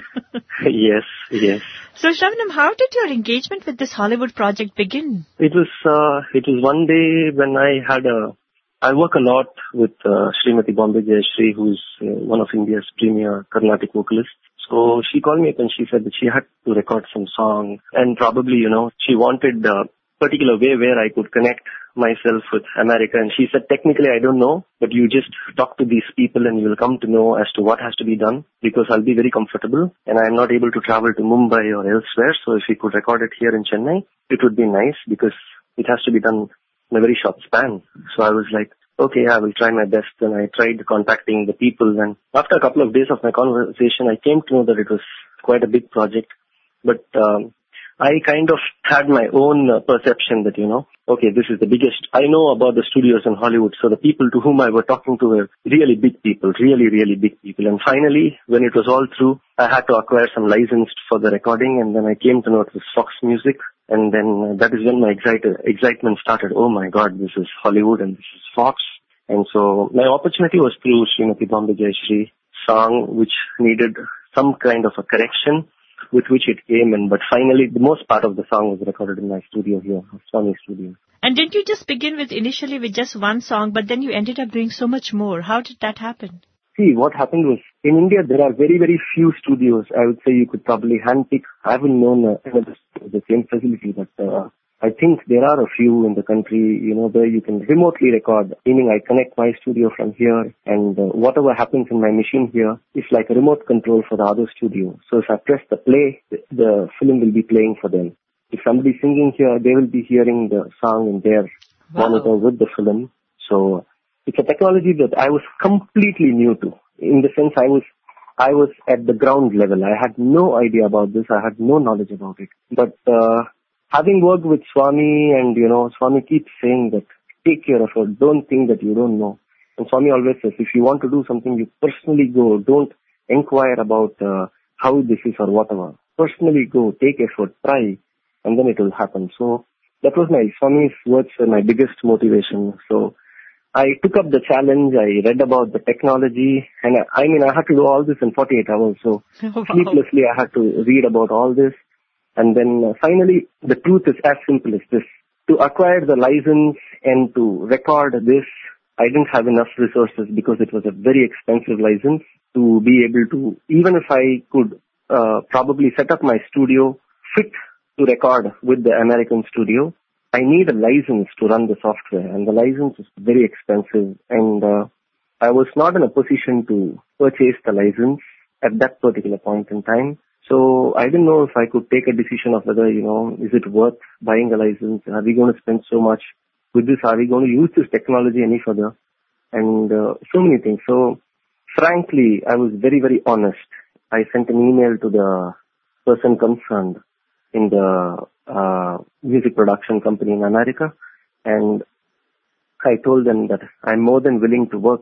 [SPEAKER 4] Yes, yes.
[SPEAKER 1] So, Shravanam, how did your engagement with this Hollywood project begin?
[SPEAKER 4] It was, uh, it was one day when I had a, I work a lot with uh, Srimati Bombay Jayashree, who's uh, one of India's premier Carnatic vocalists. So she called me up and she said that she had to record some songs, and probably, you know, she wanted a particular way where I could connect myself with America. And she said, technically I don't know, but you just talk to these people and you'll come to know as to what has to be done, because I'll be very comfortable and I'm not able to travel to Mumbai or elsewhere. So if we could record it here in Chennai, it would be nice, because it has to be done in a very short span. So I was like, okay, I will try my best. And I tried contacting the people, and after a couple of days of my conversation, I came to know that it was quite a big project. But um, I kind of had my own uh, perception that, you know, okay, this is the biggest. I know about the studios in Hollywood, so the people to whom I were talking to were really big people, really, really big people. And finally, when it was all through, I had to acquire some license for the recording, and then I came to know it was Fox Music. And then uh, that is when my excite- excitement started. Oh my God, this is Hollywood and this is Fox. And so my opportunity was through Srimati Bombay Jayashree song, which needed some kind of a correction, with which it came in. But finally, the most part of the song was recorded in my studio here, Swami Studio.
[SPEAKER 1] And didn't you just begin with initially with just one song, but then you ended up doing so much more? How did that happen?
[SPEAKER 4] See, what happened was, in India, there are very, very few studios. I would say you could probably handpick. I haven't known uh, another the same facility, but uh, I think there are a few in the country, you know, where you can remotely record, meaning I connect my studio from here, and uh, whatever happens in my machine here is like a remote control for the other studio. So if I press the play, the, the film will be playing for them. If somebody's singing here, they will be hearing the song in their wow. monitor with the film. So it's a technology that I was completely new to. In the sense, I was I was at the ground level. I had no idea about this. I had no knowledge about it. But uh, having worked with Swami, and, you know, Swami keeps saying that, take your effort. Don't think that you don't know. And Swami always says, if you want to do something, you personally go. Don't inquire about uh, how this is or whatever. Personally go, take effort, try, and then it will happen. So that was my, Swami's words were my biggest motivation. So I took up the challenge. I read about the technology, and I, I mean, I had to do all this in forty-eight hours. So wow. sleeplessly, I had to read about all this. And then uh, finally, the truth is as simple as this. To acquire the license and to record this, I didn't have enough resources, because it was a very expensive license to be able to, even if I could uh, probably set up my studio fit to record with the American studio, I need a license to run the software, and the license is very expensive, and uh, I was not in a position to purchase the license at that particular point in time. So I didn't know if I could take a decision of whether, you know, is it worth buying a license? Are we going to spend so much with this? Are we going to use this technology any further? And uh, so many things. So frankly, I was very, very honest. I sent an email to the person concerned in the uh, music production company in America, and I told them that I'm more than willing to work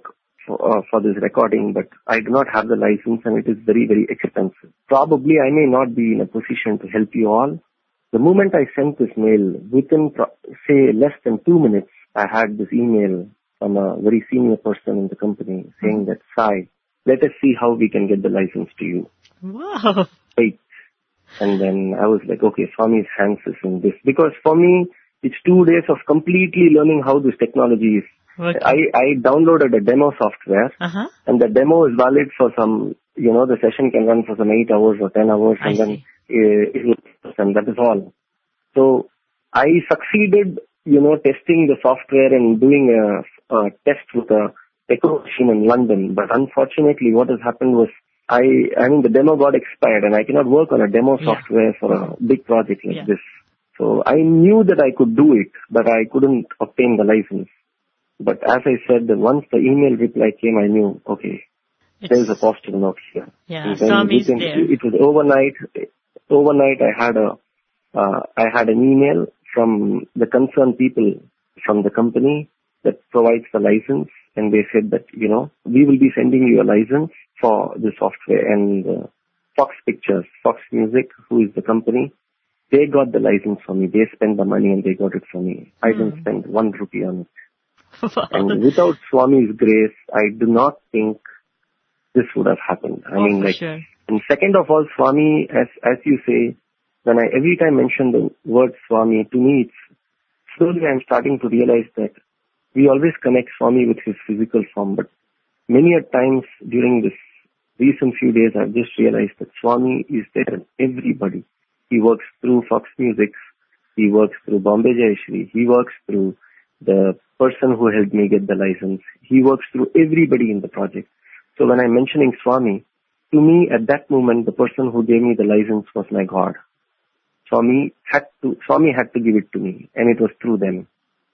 [SPEAKER 4] for, uh, for this recording, but I do not have the license and it is very, very expensive. Probably I may not be in a position to help you all. The moment I sent this mail, within, pro- say, less than two minutes, I had this email from a very senior person in the company saying that, Sai, let us see how we can get the license to you.
[SPEAKER 1] Wow.
[SPEAKER 4] Wait. And then I was like, okay, Swami's hands is in this. Because for me, it's two days of completely learning how this technology is.
[SPEAKER 1] Okay.
[SPEAKER 4] I, I downloaded a demo software,
[SPEAKER 1] Uh-huh.
[SPEAKER 4] and the demo is valid for some, you know, the session can run for some eight hours or ten hours,
[SPEAKER 1] I
[SPEAKER 4] and then
[SPEAKER 1] see.
[SPEAKER 4] uh, it will, and that is all. So I succeeded, you know, testing the software and doing a, a test with a Echo machine in London. But unfortunately, what has happened was I, I mean, the demo got expired, and I cannot work on a demo
[SPEAKER 1] Yeah.
[SPEAKER 4] software for a big project like
[SPEAKER 1] Yeah.
[SPEAKER 4] this. So I knew that I could do it, but I couldn't obtain the license. But as I said, that once the email reply came, I knew, okay, there's a positive note here.
[SPEAKER 1] Yeah,
[SPEAKER 4] And then
[SPEAKER 1] Swami's
[SPEAKER 4] within-
[SPEAKER 1] there.
[SPEAKER 4] It was overnight. Overnight, I had a, uh, I had an email from the concerned people from the company that provides the license, and they said that, you know, we will be sending you a license for the software. And uh, Fox Pictures, Fox Music, who is the company, they got the license for me. They spent the money and they got it for me. I didn't spend one rupee on it. And without Swami's grace, I do not think this would have happened. I
[SPEAKER 1] Oh,
[SPEAKER 4] mean,
[SPEAKER 1] for
[SPEAKER 4] like,
[SPEAKER 1] sure.
[SPEAKER 4] and second of all, Swami, as as you say, when I every time mention the word Swami, to me, it's slowly I'm starting to realize that we always connect Swami with his physical form, but many a times during this recent few days, I've just realized that Swami is there in everybody. He works through Fox Music, he works through Bombay Jayashri, he works through the person who helped me get the license, he works through everybody in the project. So when I'm mentioning Swami, to me at that moment, the person who gave me the license was my God. Swami had to, Swami had to give it to me, and it was through them.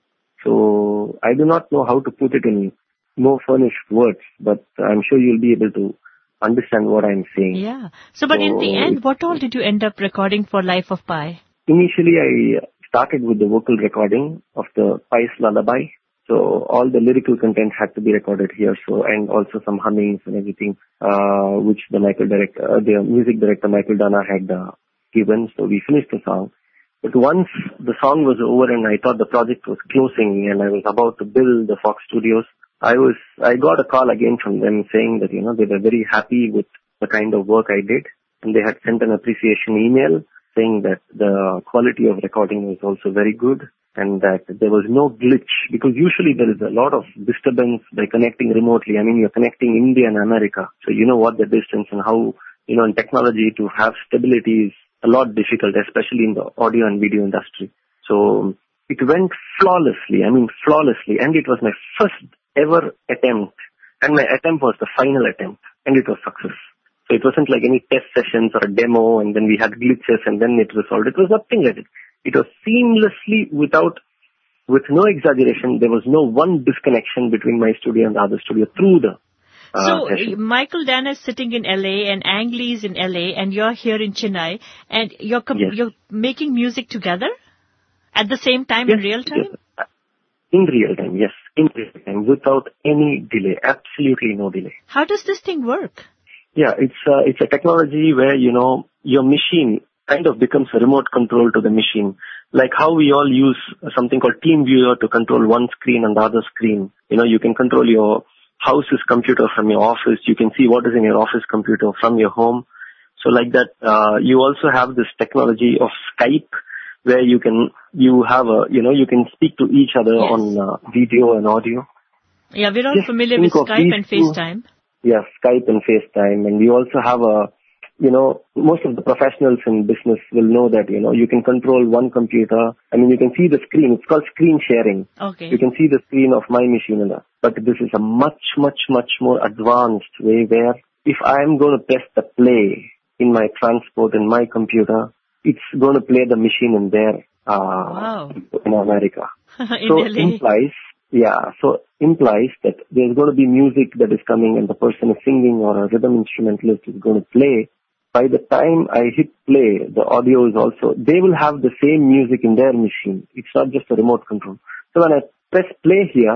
[SPEAKER 4] So I do not know how to put it in more furnished words, but I'm sure you'll be able to understand what I'm saying.
[SPEAKER 1] Yeah. So, but in the
[SPEAKER 4] So
[SPEAKER 1] end,
[SPEAKER 4] it-
[SPEAKER 1] what all did you end up recording for Life of Pi?
[SPEAKER 4] Initially, I started with the vocal recording of the Pi's Lullaby. So all the lyrical content had to be recorded here. So, and also some hummings and everything, uh, which the Michael director, uh, the music director Michael Dana had uh, given. So we finished the song. But once the song was over and I thought the project was closing and I was about to build the Fox Studios, I was, I got a call again from them saying that, you know, they were very happy with the kind of work I did. And they had sent an appreciation email saying that the quality of recording was also very good and that there was no glitch, because usually there is a lot of disturbance by connecting remotely. I mean, you're connecting India and America, so you know what the distance and how, you know, in technology to have stability is a lot difficult, especially in the audio and video industry. So it went flawlessly, I mean flawlessly, and it was my first ever attempt, and my attempt was the final attempt, and it was success. So it wasn't like any test sessions or a demo and then we had glitches and then it resolved. It was nothing like it. It was seamlessly without, with no exaggeration, there was no one disconnection between my studio and the other studio through the uh,
[SPEAKER 1] So,
[SPEAKER 4] session.
[SPEAKER 1] Michael Dana is sitting in L A and Ang Lee is in L A and you're here in Chennai and you're com-
[SPEAKER 4] Yes.
[SPEAKER 1] you're making music together at the same time in real time?
[SPEAKER 4] Yes. In real time, yes. In real time, without any delay. Absolutely no delay.
[SPEAKER 1] How does this thing work?
[SPEAKER 4] Yeah, it's uh, it's a technology where, you know, your machine kind of becomes a remote control to the machine. Like how we all use something called TeamViewer to control one screen and the other screen. You know, you can control your house's computer from your office. You can see what is in your office computer from your home. So like that, uh, you also have this technology of Skype where you can, you have a, you know, you can speak to each other
[SPEAKER 1] Yes.
[SPEAKER 4] on uh, video and audio.
[SPEAKER 1] Yeah, we're all
[SPEAKER 4] Just
[SPEAKER 1] familiar with
[SPEAKER 4] think of
[SPEAKER 1] Skype
[SPEAKER 4] these
[SPEAKER 1] and
[SPEAKER 4] two.
[SPEAKER 1] FaceTime.
[SPEAKER 4] Yeah, Skype and FaceTime. And we also have a, you know, most of the professionals in business will know that, you know, you can control one computer. I mean, you can see the screen. It's called screen sharing.
[SPEAKER 1] Okay.
[SPEAKER 4] You can see the screen of my machine. And that. But this is a much, much, much more advanced way where if I'm going to press the play in my transport in my computer, it's going to play the machine in there, uh,
[SPEAKER 1] Wow.
[SPEAKER 4] in America.
[SPEAKER 1] in
[SPEAKER 4] So
[SPEAKER 1] L A.
[SPEAKER 4] implies, yeah, so implies that there's going to be music that is coming and the person is singing or a rhythm instrumentalist is going to play. By the time I hit play, the audio is also, they will have the same music in their machine. It's not just a remote control. So when I press play here,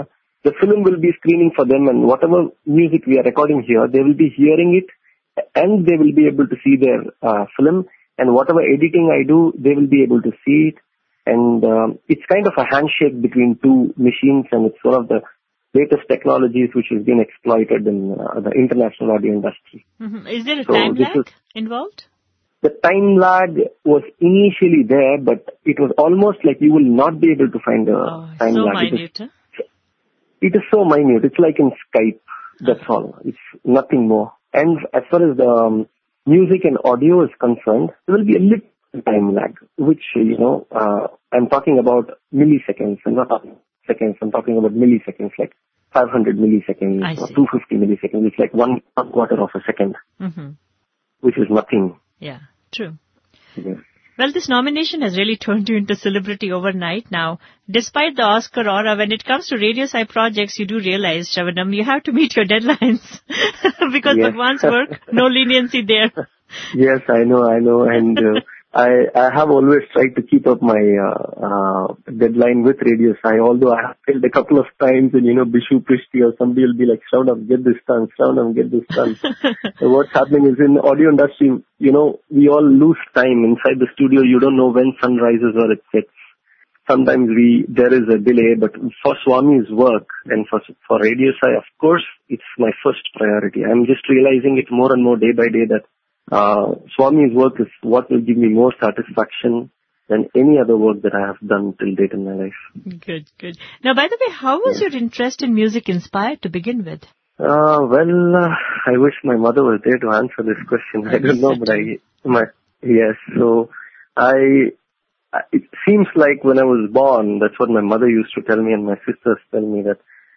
[SPEAKER 4] the film will be screening for them, and whatever music we are recording here, they will be hearing it, and they will be able to see their uh, film, and whatever editing I do, they will be able to see it. And um, it's kind of a handshake between two machines, and it's one of the latest technologies which has been exploited in uh, the international audio industry.
[SPEAKER 1] Mm-hmm. Is there a
[SPEAKER 4] So
[SPEAKER 1] time
[SPEAKER 4] this
[SPEAKER 1] lag
[SPEAKER 4] is-
[SPEAKER 1] involved?
[SPEAKER 4] The time lag was initially there, but it was almost like you will not be able to find a
[SPEAKER 1] Oh,
[SPEAKER 4] time
[SPEAKER 1] so
[SPEAKER 4] lag. It is,
[SPEAKER 1] minute. Huh?
[SPEAKER 4] it is so minute. It's like in Skype. That's all. It's nothing more. And as far as the um, music and audio is concerned, there will be a little time lag, which, you know, uh, I'm talking about milliseconds. I'm not talking seconds. I'm talking about milliseconds, like five hundred milliseconds
[SPEAKER 1] I
[SPEAKER 4] or
[SPEAKER 1] see.
[SPEAKER 4] two hundred fifty milliseconds. It's like one quarter of a second,
[SPEAKER 1] Mm-hmm.
[SPEAKER 4] which is nothing.
[SPEAKER 1] Yeah, true.
[SPEAKER 4] Yes.
[SPEAKER 1] Well, this nomination has really turned you into celebrity overnight now. Despite the Oscar aura, when it comes to Radio Sai projects, you do realize, Shravanam, you have to meet your deadlines. Because
[SPEAKER 4] Yes.
[SPEAKER 1] Bhagwan's work, no leniency there.
[SPEAKER 4] Yes, I know, I know, and uh, I I have always tried to keep up my uh, uh, deadline with Radio Sai, although I have failed a couple of times, and you know, Bishu Prishti or somebody will be like, Shravanam, get this done, Shravanam, get this done. So what's happening is in the audio industry, you know, we all lose time inside the studio. You don't know when sun rises or it sets. Sometimes we there is a delay, but for Swami's work and for for Radio Sai, of course, it's my first priority. I'm just realizing it more and more day by day that uh, Swami's work is what will give me more satisfaction than any other work that I have done till date in my life.
[SPEAKER 1] Good, good. Now, by the way, how was your interest in music inspired to begin with?
[SPEAKER 4] Uh, well, uh, I wish my mother was there to answer this question. I don't know, but I, my, yes, so I, it seems like when I was born, that's what my mother used to tell me and my sisters tell me, that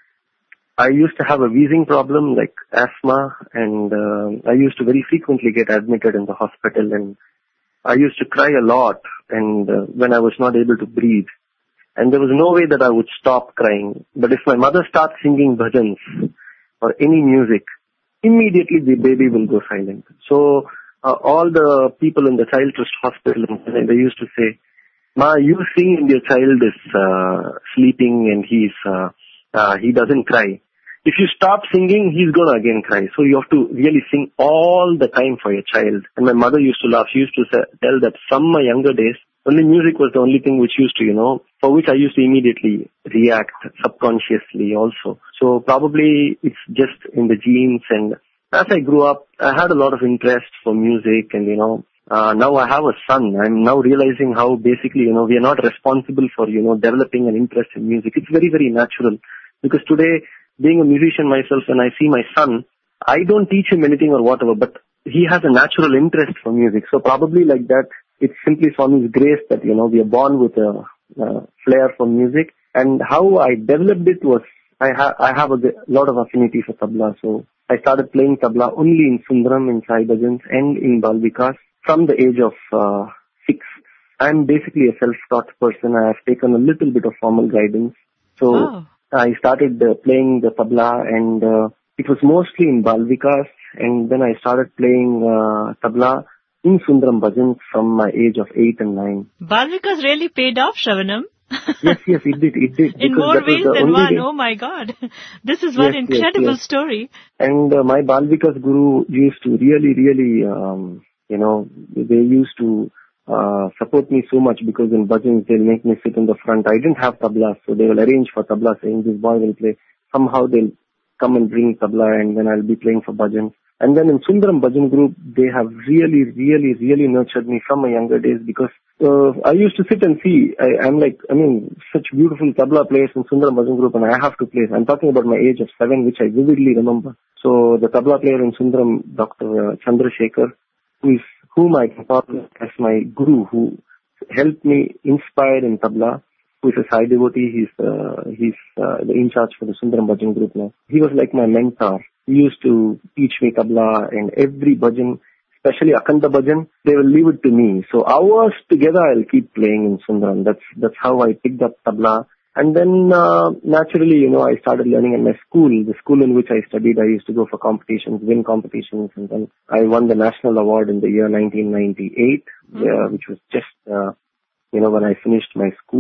[SPEAKER 4] I used to have a wheezing problem, like asthma, and uh, I used to very frequently get admitted in the hospital, and I used to cry a lot, and uh, when I was not able to breathe. And there was no way that I would stop crying. But if my mother starts singing bhajans or any music, immediately the baby will go silent. So uh, all the people in the Child Trust Hospital, they used to say, Ma, you sing and your child is uh, sleeping and he's uh, uh, he doesn't cry. If you stop singing, he's going to again cry. So you have to really sing all the time for your child. And my mother used to laugh. She used to say, tell that from my younger days, only music was the only thing which used to, you know, for which I used to immediately react subconsciously also. So probably it's just in the genes. And as I grew up, I had a lot of interest for music, and, you know, uh, now I have a son. I'm now realizing how basically, you know, we are not responsible for, you know, developing an interest in music. It's very, very natural, because today, being a musician myself, when I see my son, I don't teach him anything or whatever, but he has a natural interest for music. So probably like that, it's simply Swami's grace that, you know, we are born with a, a flair for music. And how I developed it was, I, ha- I have a lot of affinity for tabla. So I started playing tabla only in Sundaram, in Sai Bhajans, and in Bal Vikas from the age of uh, six. I'm basically a self-taught person. I have taken a little bit of formal guidance. So
[SPEAKER 1] Oh.
[SPEAKER 4] I started uh, playing the tabla, and uh, it was mostly in Bal Vikas, and then I started playing uh, tabla in Sundaram Bhajans from my age of eight and nine.
[SPEAKER 1] Bal Vikas really paid off, Shravanam.
[SPEAKER 4] Yes, yes, it did, it did.
[SPEAKER 1] In
[SPEAKER 4] because
[SPEAKER 1] more
[SPEAKER 4] that was
[SPEAKER 1] ways
[SPEAKER 4] the
[SPEAKER 1] than
[SPEAKER 4] only
[SPEAKER 1] one.
[SPEAKER 4] way.
[SPEAKER 1] Oh my God. This is one
[SPEAKER 4] Yes, yes,
[SPEAKER 1] incredible
[SPEAKER 4] yes.
[SPEAKER 1] story.
[SPEAKER 4] And uh, my Bal Vikas Guru used to really, really, um, you know, they used to uh, support me so much, because in bhajans they'll make me sit in the front. I didn't have tabla, so they will arrange for tabla, saying this boy will play. Somehow they'll come and bring tabla, and then I'll be playing for bhajans. And then in Sundaram Bhajan Group, they have really, really, really nurtured me from my younger days, because uh, I used to sit and see. I, I'm like, I mean, such beautiful tabla players in Sundaram Bhajan Group, and I have to play. I'm talking about my age of seven, which I vividly remember. So the tabla player in Sundaram, Doctor Uh, Chandrasekhar, who is whom I can talk as my guru, who helped me inspire in tabla, who is a Sai devotee. He's uh, he's uh, the in charge for the Sundaram Bhajan Group now. He was like my mentor. He used to teach me tabla, and every bhajan, especially Akhanda Bhajan, they will leave it to me. So hours together I'll keep playing in Sundaram. That's that's how I picked up tabla. And then uh, naturally, you know, I started learning in my school. The school in which I studied, I used to go for competitions, win competitions, and then I won the national award in the year nineteen ninety-eight, mm-hmm. uh, which was just, uh, you know, when I finished my school.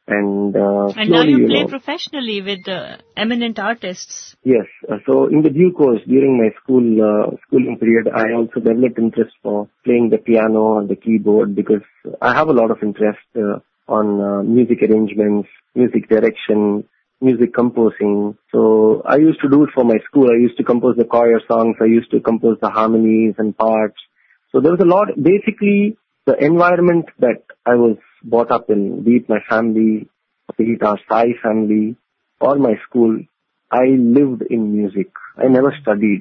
[SPEAKER 4] And, uh,
[SPEAKER 1] and
[SPEAKER 4] slowly,
[SPEAKER 1] now you,
[SPEAKER 4] you
[SPEAKER 1] play
[SPEAKER 4] know,
[SPEAKER 1] professionally with uh, eminent artists.
[SPEAKER 4] Yes. Uh, so in the due course, during my school uh, schooling period, I also developed interest for playing the piano and the keyboard because I have a lot of interest uh, on uh, music arrangements, music direction, music composing. So I used to do it for my school. I used to compose the choir songs. I used to compose the harmonies and parts. So there was a lot. Basically, the environment that I was brought up in, be it my family, be it our Sai family, or my school, I lived in music. I never studied.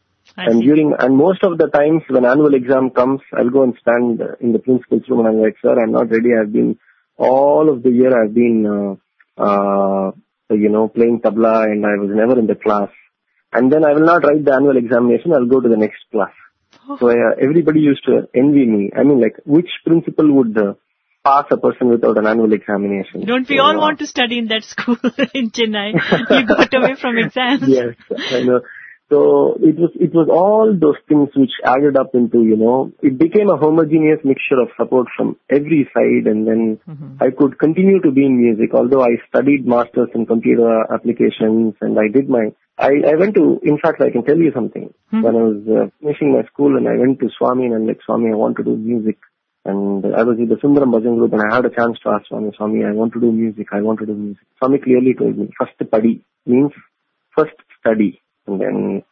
[SPEAKER 1] I
[SPEAKER 4] and
[SPEAKER 1] see.
[SPEAKER 4] during, and most of the times when annual exam comes, I'll go and stand in the principal's room and I'm like, sir, I'm not ready. I've been, all of the year I've been, uh, uh, you know, playing tabla and I was never in the class. And then I will not write the annual examination. I'll go to the next class.
[SPEAKER 1] Oh.
[SPEAKER 4] So uh, everybody used to envy me. I mean, like, which principal would uh, pass a person without an annual examination?
[SPEAKER 1] Don't we
[SPEAKER 4] so,
[SPEAKER 1] all
[SPEAKER 4] uh,
[SPEAKER 1] want to study in that school in Chennai? You got away from exams.
[SPEAKER 4] Yes, I know. So it was, it was all those things which added up into, you know, it became a homogeneous mixture of support from every side, and then
[SPEAKER 1] Mm-hmm.
[SPEAKER 4] I could continue to be in music, although I studied masters in computer applications and I did my, I, I went to, in fact, I can tell you something.
[SPEAKER 1] Mm-hmm.
[SPEAKER 4] When I was uh, finishing my school and I went to Swami and I'm like, Swami, I want to do music. And I was with the Sundaram Bhajan group and I had a chance to ask Swami, Swami, I want to do music, I want to do music. Swami clearly told me, first padi means first study. And then,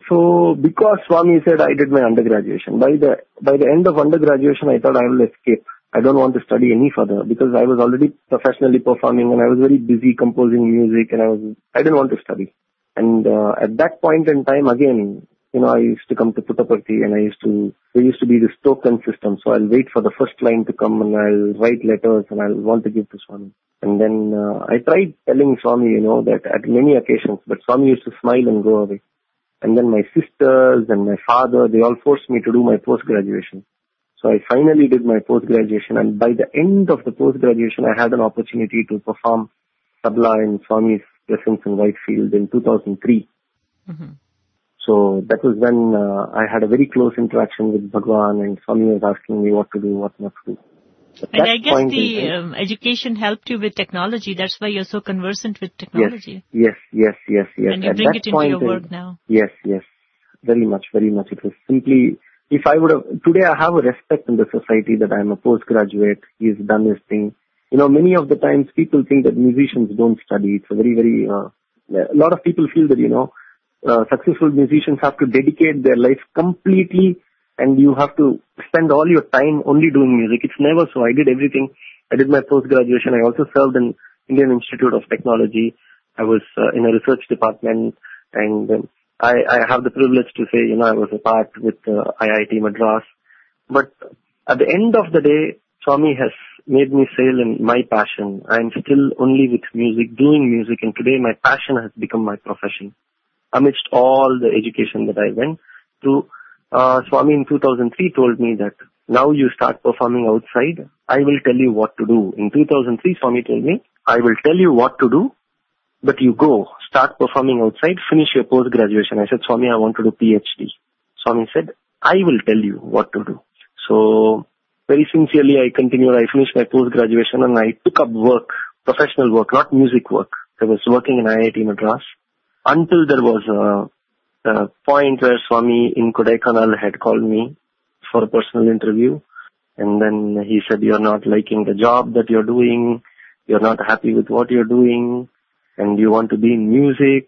[SPEAKER 4] so because Swami said, I did my undergraduation. By the, by the end of undergraduation, I thought I will escape. I don't want to study any further because I was already professionally performing and I was very busy composing music and I was, I didn't want to study. And uh, at that point in time, again, you know, I used to come to Puttaparthi and I used to, there used to be this token system. So I'll wait for the first line to come and I'll write letters and I'll want to give to Swami. And then uh, I tried telling Swami, you know, that at many occasions, but Swami used to smile and go away. And then my sisters and my father, they all forced me to do my post-graduation. So I finally did my post-graduation, and by the end of the post-graduation, I had an opportunity to perform tabla in Swami's presence in Whitefield in two thousand three.
[SPEAKER 1] Mm-hmm.
[SPEAKER 4] So that was when uh, I had a very close interaction with Bhagwan, and Swami was asking me what to do, what not to do. At
[SPEAKER 1] And
[SPEAKER 4] that
[SPEAKER 1] I guess
[SPEAKER 4] point
[SPEAKER 1] the
[SPEAKER 4] in time-
[SPEAKER 1] um, education helped you with technology. That's why you're so conversant with technology.
[SPEAKER 4] Yes, yes, yes, yes.
[SPEAKER 1] And you
[SPEAKER 4] At
[SPEAKER 1] bring
[SPEAKER 4] that
[SPEAKER 1] it into
[SPEAKER 4] point
[SPEAKER 1] your
[SPEAKER 4] in-
[SPEAKER 1] work now.
[SPEAKER 4] Yes, yes. Very much, very much. It was simply, if I would have, today I have a respect in the society that I'm a postgraduate, he's done his thing. You know, many of the times people think that musicians don't study. It's a very, very, uh, a lot of people feel that, you know, uh, successful musicians have to dedicate their life completely and you have to spend all your time only doing music. It's never so. I did everything. I did my post-graduation. I also served in Indian Institute of Technology. I was uh, in a research department, and um, I, I have the privilege to say, you know, I was a part with uh, I I T Madras. But at the end of the day, Swami has made me sail in my passion. I'm still only with music, doing music, and today my passion has become my profession. Amidst all the education that I went through, uh, Swami in two thousand three told me that now you start performing outside, I will tell you what to do. In two thousand three, Swami told me, I will tell you what to do, but you go, start performing outside, finish your post-graduation. I said, Swami, I want to do PhD. Swami said, I will tell you what to do. So, very sincerely, I continued. I finished my post-graduation and I took up work, professional work, not music work. I was working in I I T Madras until there was a, a point where Swami in Kodaikanal had called me for a personal interview. And then he said, you're not liking the job that you're doing. You're not happy with what you're doing. And you want to be in music.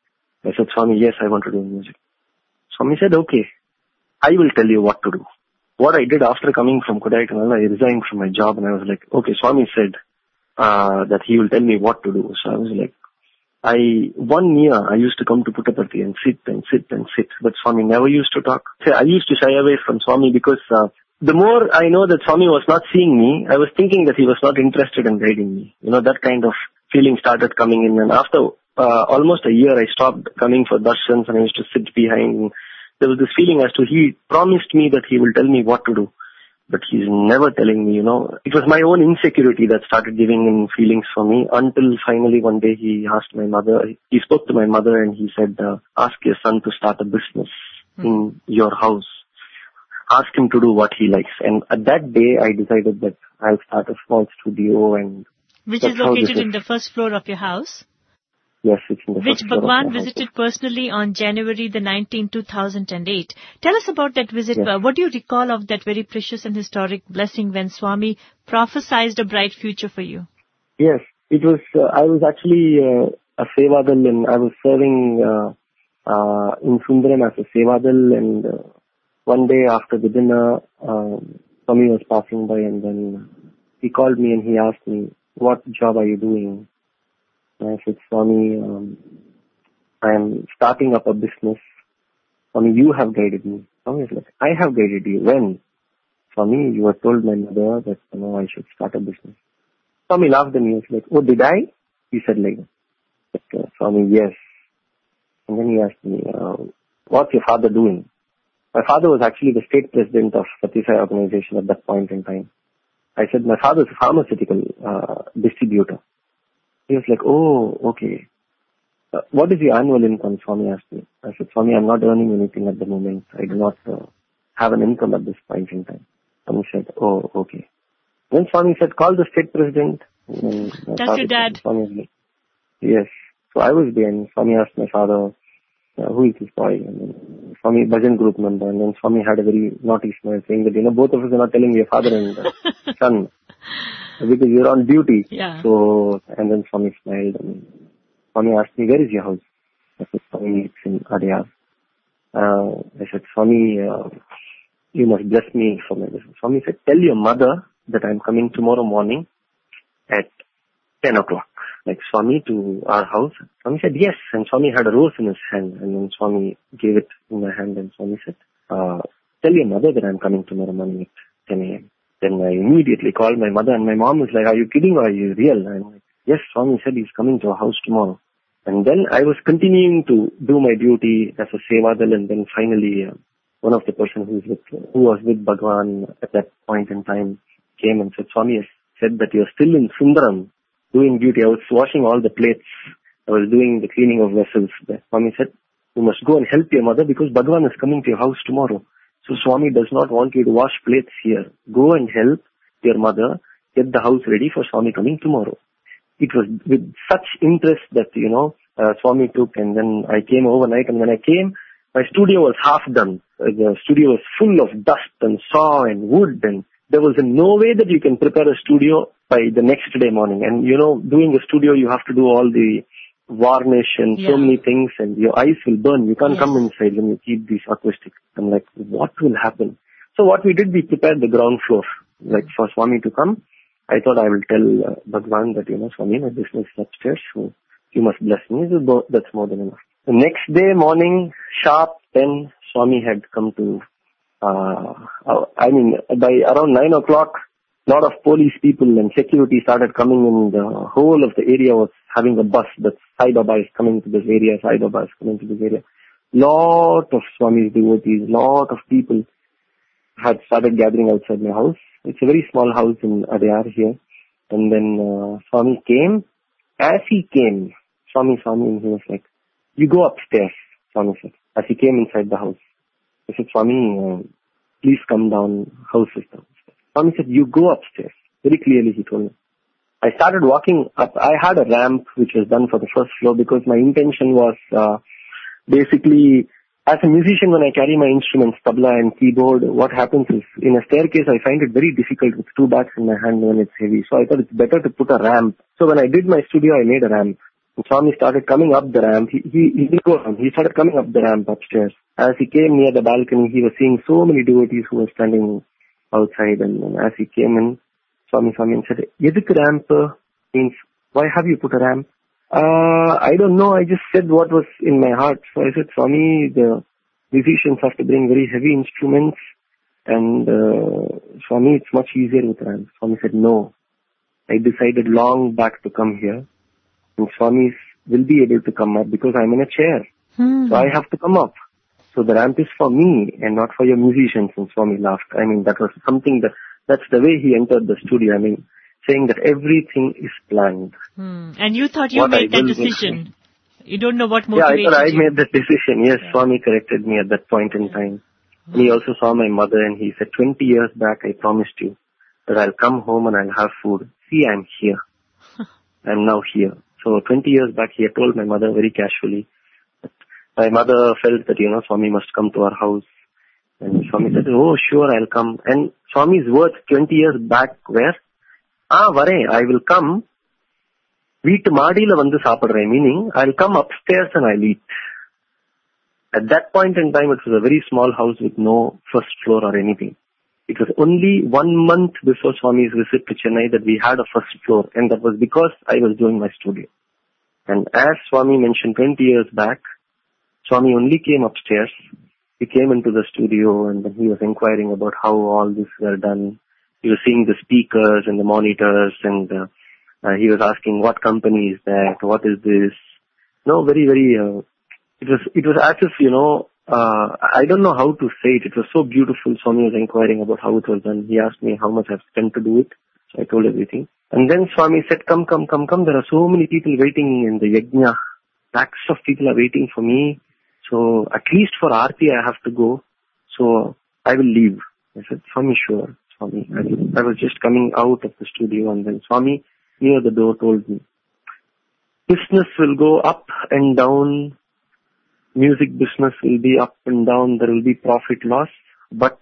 [SPEAKER 4] I said, Swami, yes, I want to do music. Swami said, okay, I will tell you what to do. What I did after coming from Kodaikanal, I resigned from my job and I was like, okay, Swami said uh, that he will tell me what to do. So I was like, I, one year I used to come to Puttaparthi and sit and sit and sit, but Swami never used to talk. So I used to shy away from Swami because uh, the more I know that Swami was not seeing me, I was thinking that he was not interested in guiding me. You know, that kind of feeling started coming in, and after uh, almost a year I stopped coming for darshans and I used to sit behind. And there was this feeling as to he promised me that he will tell me what to do, but he's never telling me, you know. It was my own insecurity that started giving him feelings for me until finally one day he asked my mother, he spoke to my mother and he said, uh, ask your son to start a business mm. in your house. Ask him to do what he likes. And at that day I decided that I'll start a small studio and
[SPEAKER 1] Which
[SPEAKER 4] That's
[SPEAKER 1] is
[SPEAKER 4] how this
[SPEAKER 1] located
[SPEAKER 4] is.
[SPEAKER 1] in the first floor of your house.
[SPEAKER 4] Yes, it's in the
[SPEAKER 1] Which
[SPEAKER 4] first floor of
[SPEAKER 1] Bhagwan
[SPEAKER 4] my house.
[SPEAKER 1] visited personally on January the nineteenth, two thousand eight. Tell us about that visit.
[SPEAKER 4] Yes.
[SPEAKER 1] Uh, What do you recall of that very precious and historic blessing when Swami prophesied a bright future for you?
[SPEAKER 4] Yes, it was, uh, I was actually uh, a Sevadal, and I was serving uh, uh, in Sundaram as a Sevadal, and uh, one day after the dinner, um, Swami was passing by, and then he called me and he asked me, what job are you doing? And I said, Swami, um, I am starting up a business. Swami, you have guided me. Swami is like, I have guided you. When? Swami, you have told my mother that, you know, I should start a business. Swami laughed and he was like, oh, did I? He said like that. But, uh, Swami, yes. And then he asked me, uh, what's your father doing? My father was actually the state president of Satya Sai organization at that point in time. I said, my father is a pharmaceutical uh, distributor. He was like, oh, okay. Uh, what is your annual income? Swami asked me. I said, Swami, I'm not earning anything at the moment. I do not uh, have an income at this point in time. Swami said, oh, okay. Then Swami said, call the state president. And
[SPEAKER 1] That's your dad.
[SPEAKER 4] Swami was like, yes. So I was there, and Swami asked my father, uh, who is this boy? And then Swami, Bhajan group member. And then Swami had a very naughty smile saying that, you know, both of us are not telling your father and uh, son because you're on duty.
[SPEAKER 1] Yeah.
[SPEAKER 4] So, and then Swami smiled, and Swami asked me, where is your house? I said, Swami, it's in Adyar. Uh, I said, Swami, uh, you must bless me for my business. Swami said, tell your mother that I'm coming tomorrow morning at ten o'clock. Like Swami to our house. Swami said, yes. And Swami had a rose in his hand. And then Swami gave it in my hand, and Swami said, uh, tell your mother that I'm coming tomorrow morning at ten a.m. Then I immediately called my mother, and my mom was like, are you kidding or are you real? And I'm like, yes, Swami said he's coming to our house tomorrow. And then I was continuing to do my duty as a Sevadal, and then finally uh, one of the person who was with, who was with Bhagwan at that point in time came and said, Swami has said that you're still in Sundaram doing duty. I was washing all the plates. I was doing the cleaning of vessels. The Swami said, you must go and help your mother because Bhagwan is coming to your house tomorrow. So Swami does not want you to wash plates here. Go and help your mother get the house ready for Swami coming tomorrow. It was with such interest that, you know, uh, Swami took, and then I came overnight, and when I came, my studio was half done. Uh, the studio was full of dust and saw and wood, and there was no way that you can prepare a studio by the next day morning. And, you know, doing a studio, you have to do all the varnish and
[SPEAKER 1] Yeah.
[SPEAKER 4] so many things, and your eyes will burn. You can't
[SPEAKER 1] Yes.
[SPEAKER 4] come inside when you keep these acoustics. I'm like, what will happen? So what we did, we prepared the ground floor, like for Swami to come. I thought I will tell uh, Bhagwan that, you know, Swami, my business is upstairs, so you must bless me. So that's more than enough. The next day morning, sharp ten, Swami had come to, uh, uh, I mean, by around nine o'clock, a lot of police people and security started coming in. The whole of the area was having a bus that Sai Baba is coming to this area, Sai Baba is coming to this area. Lot of Swami's devotees, lot of people had started gathering outside my house. It's a very small house in Adyar here. And then uh, Swami came. As he came, Swami saw me and he was like, you go upstairs, Swami said, as he came inside the house. I said, Swami, uh, please come down, house is downstairs. Swami said, you go upstairs. Very clearly he told me. I started walking up. I had a ramp which was done for the first floor because my intention was uh, basically, as a musician, when I carry my instruments, tabla and keyboard, what happens is, in a staircase, I find it very difficult with two bags in my hand when it's heavy. So I thought it's better to put a ramp. So when I did my studio, I made a ramp. And Swami started coming up the ramp. He, he, he didn't go down. He started coming up the ramp upstairs. As he came near the balcony, he was seeing so many devotees who were standing outside. And, and as he came in, Swami saw me and said, Yeduk ramp means, why have you put a ramp? Uh, I don't know. I just said what was in my heart. So I said, Swami, the musicians have to bring very heavy instruments, and uh, Swami, it's much easier with ramp. Swami said, no. I decided long back to come here, and Swamis will be able to come up because I'm in a chair.
[SPEAKER 1] Hmm.
[SPEAKER 4] So I have to come up. So the ramp is for me and not for your musicians. And Swami laughed. I mean, that was something that, that's the way he entered the studio. I mean, saying that everything is planned.
[SPEAKER 1] Hmm. And you thought you
[SPEAKER 4] What
[SPEAKER 1] made
[SPEAKER 4] I
[SPEAKER 1] that
[SPEAKER 4] will
[SPEAKER 1] decision. You don't know what
[SPEAKER 4] Yeah, I
[SPEAKER 1] motivated
[SPEAKER 4] thought I
[SPEAKER 1] you.
[SPEAKER 4] made that decision. Yes,
[SPEAKER 1] Yeah.
[SPEAKER 4] Swami corrected me at that point in time. And he also saw my mother and he said, twenty years back I promised you that I'll come home and I'll have food. See, I'm here. I'm now here. So twenty years back, he had told my mother very casually that my mother felt that, you know, Swami must come to our house. And Swami said, oh, sure, I'll come. And Swami's words twenty years back were, ah, vare, I will come. Veetu maadila vandu saapadren, meaning I'll come upstairs and I'll eat. At that point in time, it was a very small house with no first floor or anything. It was only one month before Swami's visit to Chennai that we had a first floor, and that was because I was doing my studio. And as Swami mentioned twenty years back, Swami only came upstairs. He came into the studio and then he was inquiring about how all this were done. He was seeing the speakers and the monitors, and uh, uh, he was asking what company is that, what is this. No, very, very, uh, it was, it was as if, you know, uh, I don't know how to say it. It was so beautiful. Swami was inquiring about how it was done. He asked me how much I've spent to do it. So I told everything. And then Swami said, come, come, come, come. There are so many people waiting in the yajna. Lakhs of people are waiting for me. So at least for Aarti I have to go. So I will leave. I said, Swami, sure, Swami. I, I was just coming out of the studio, and then Swami near the door told me, business will go up and down. Music business will be up and down. There will be profit loss. But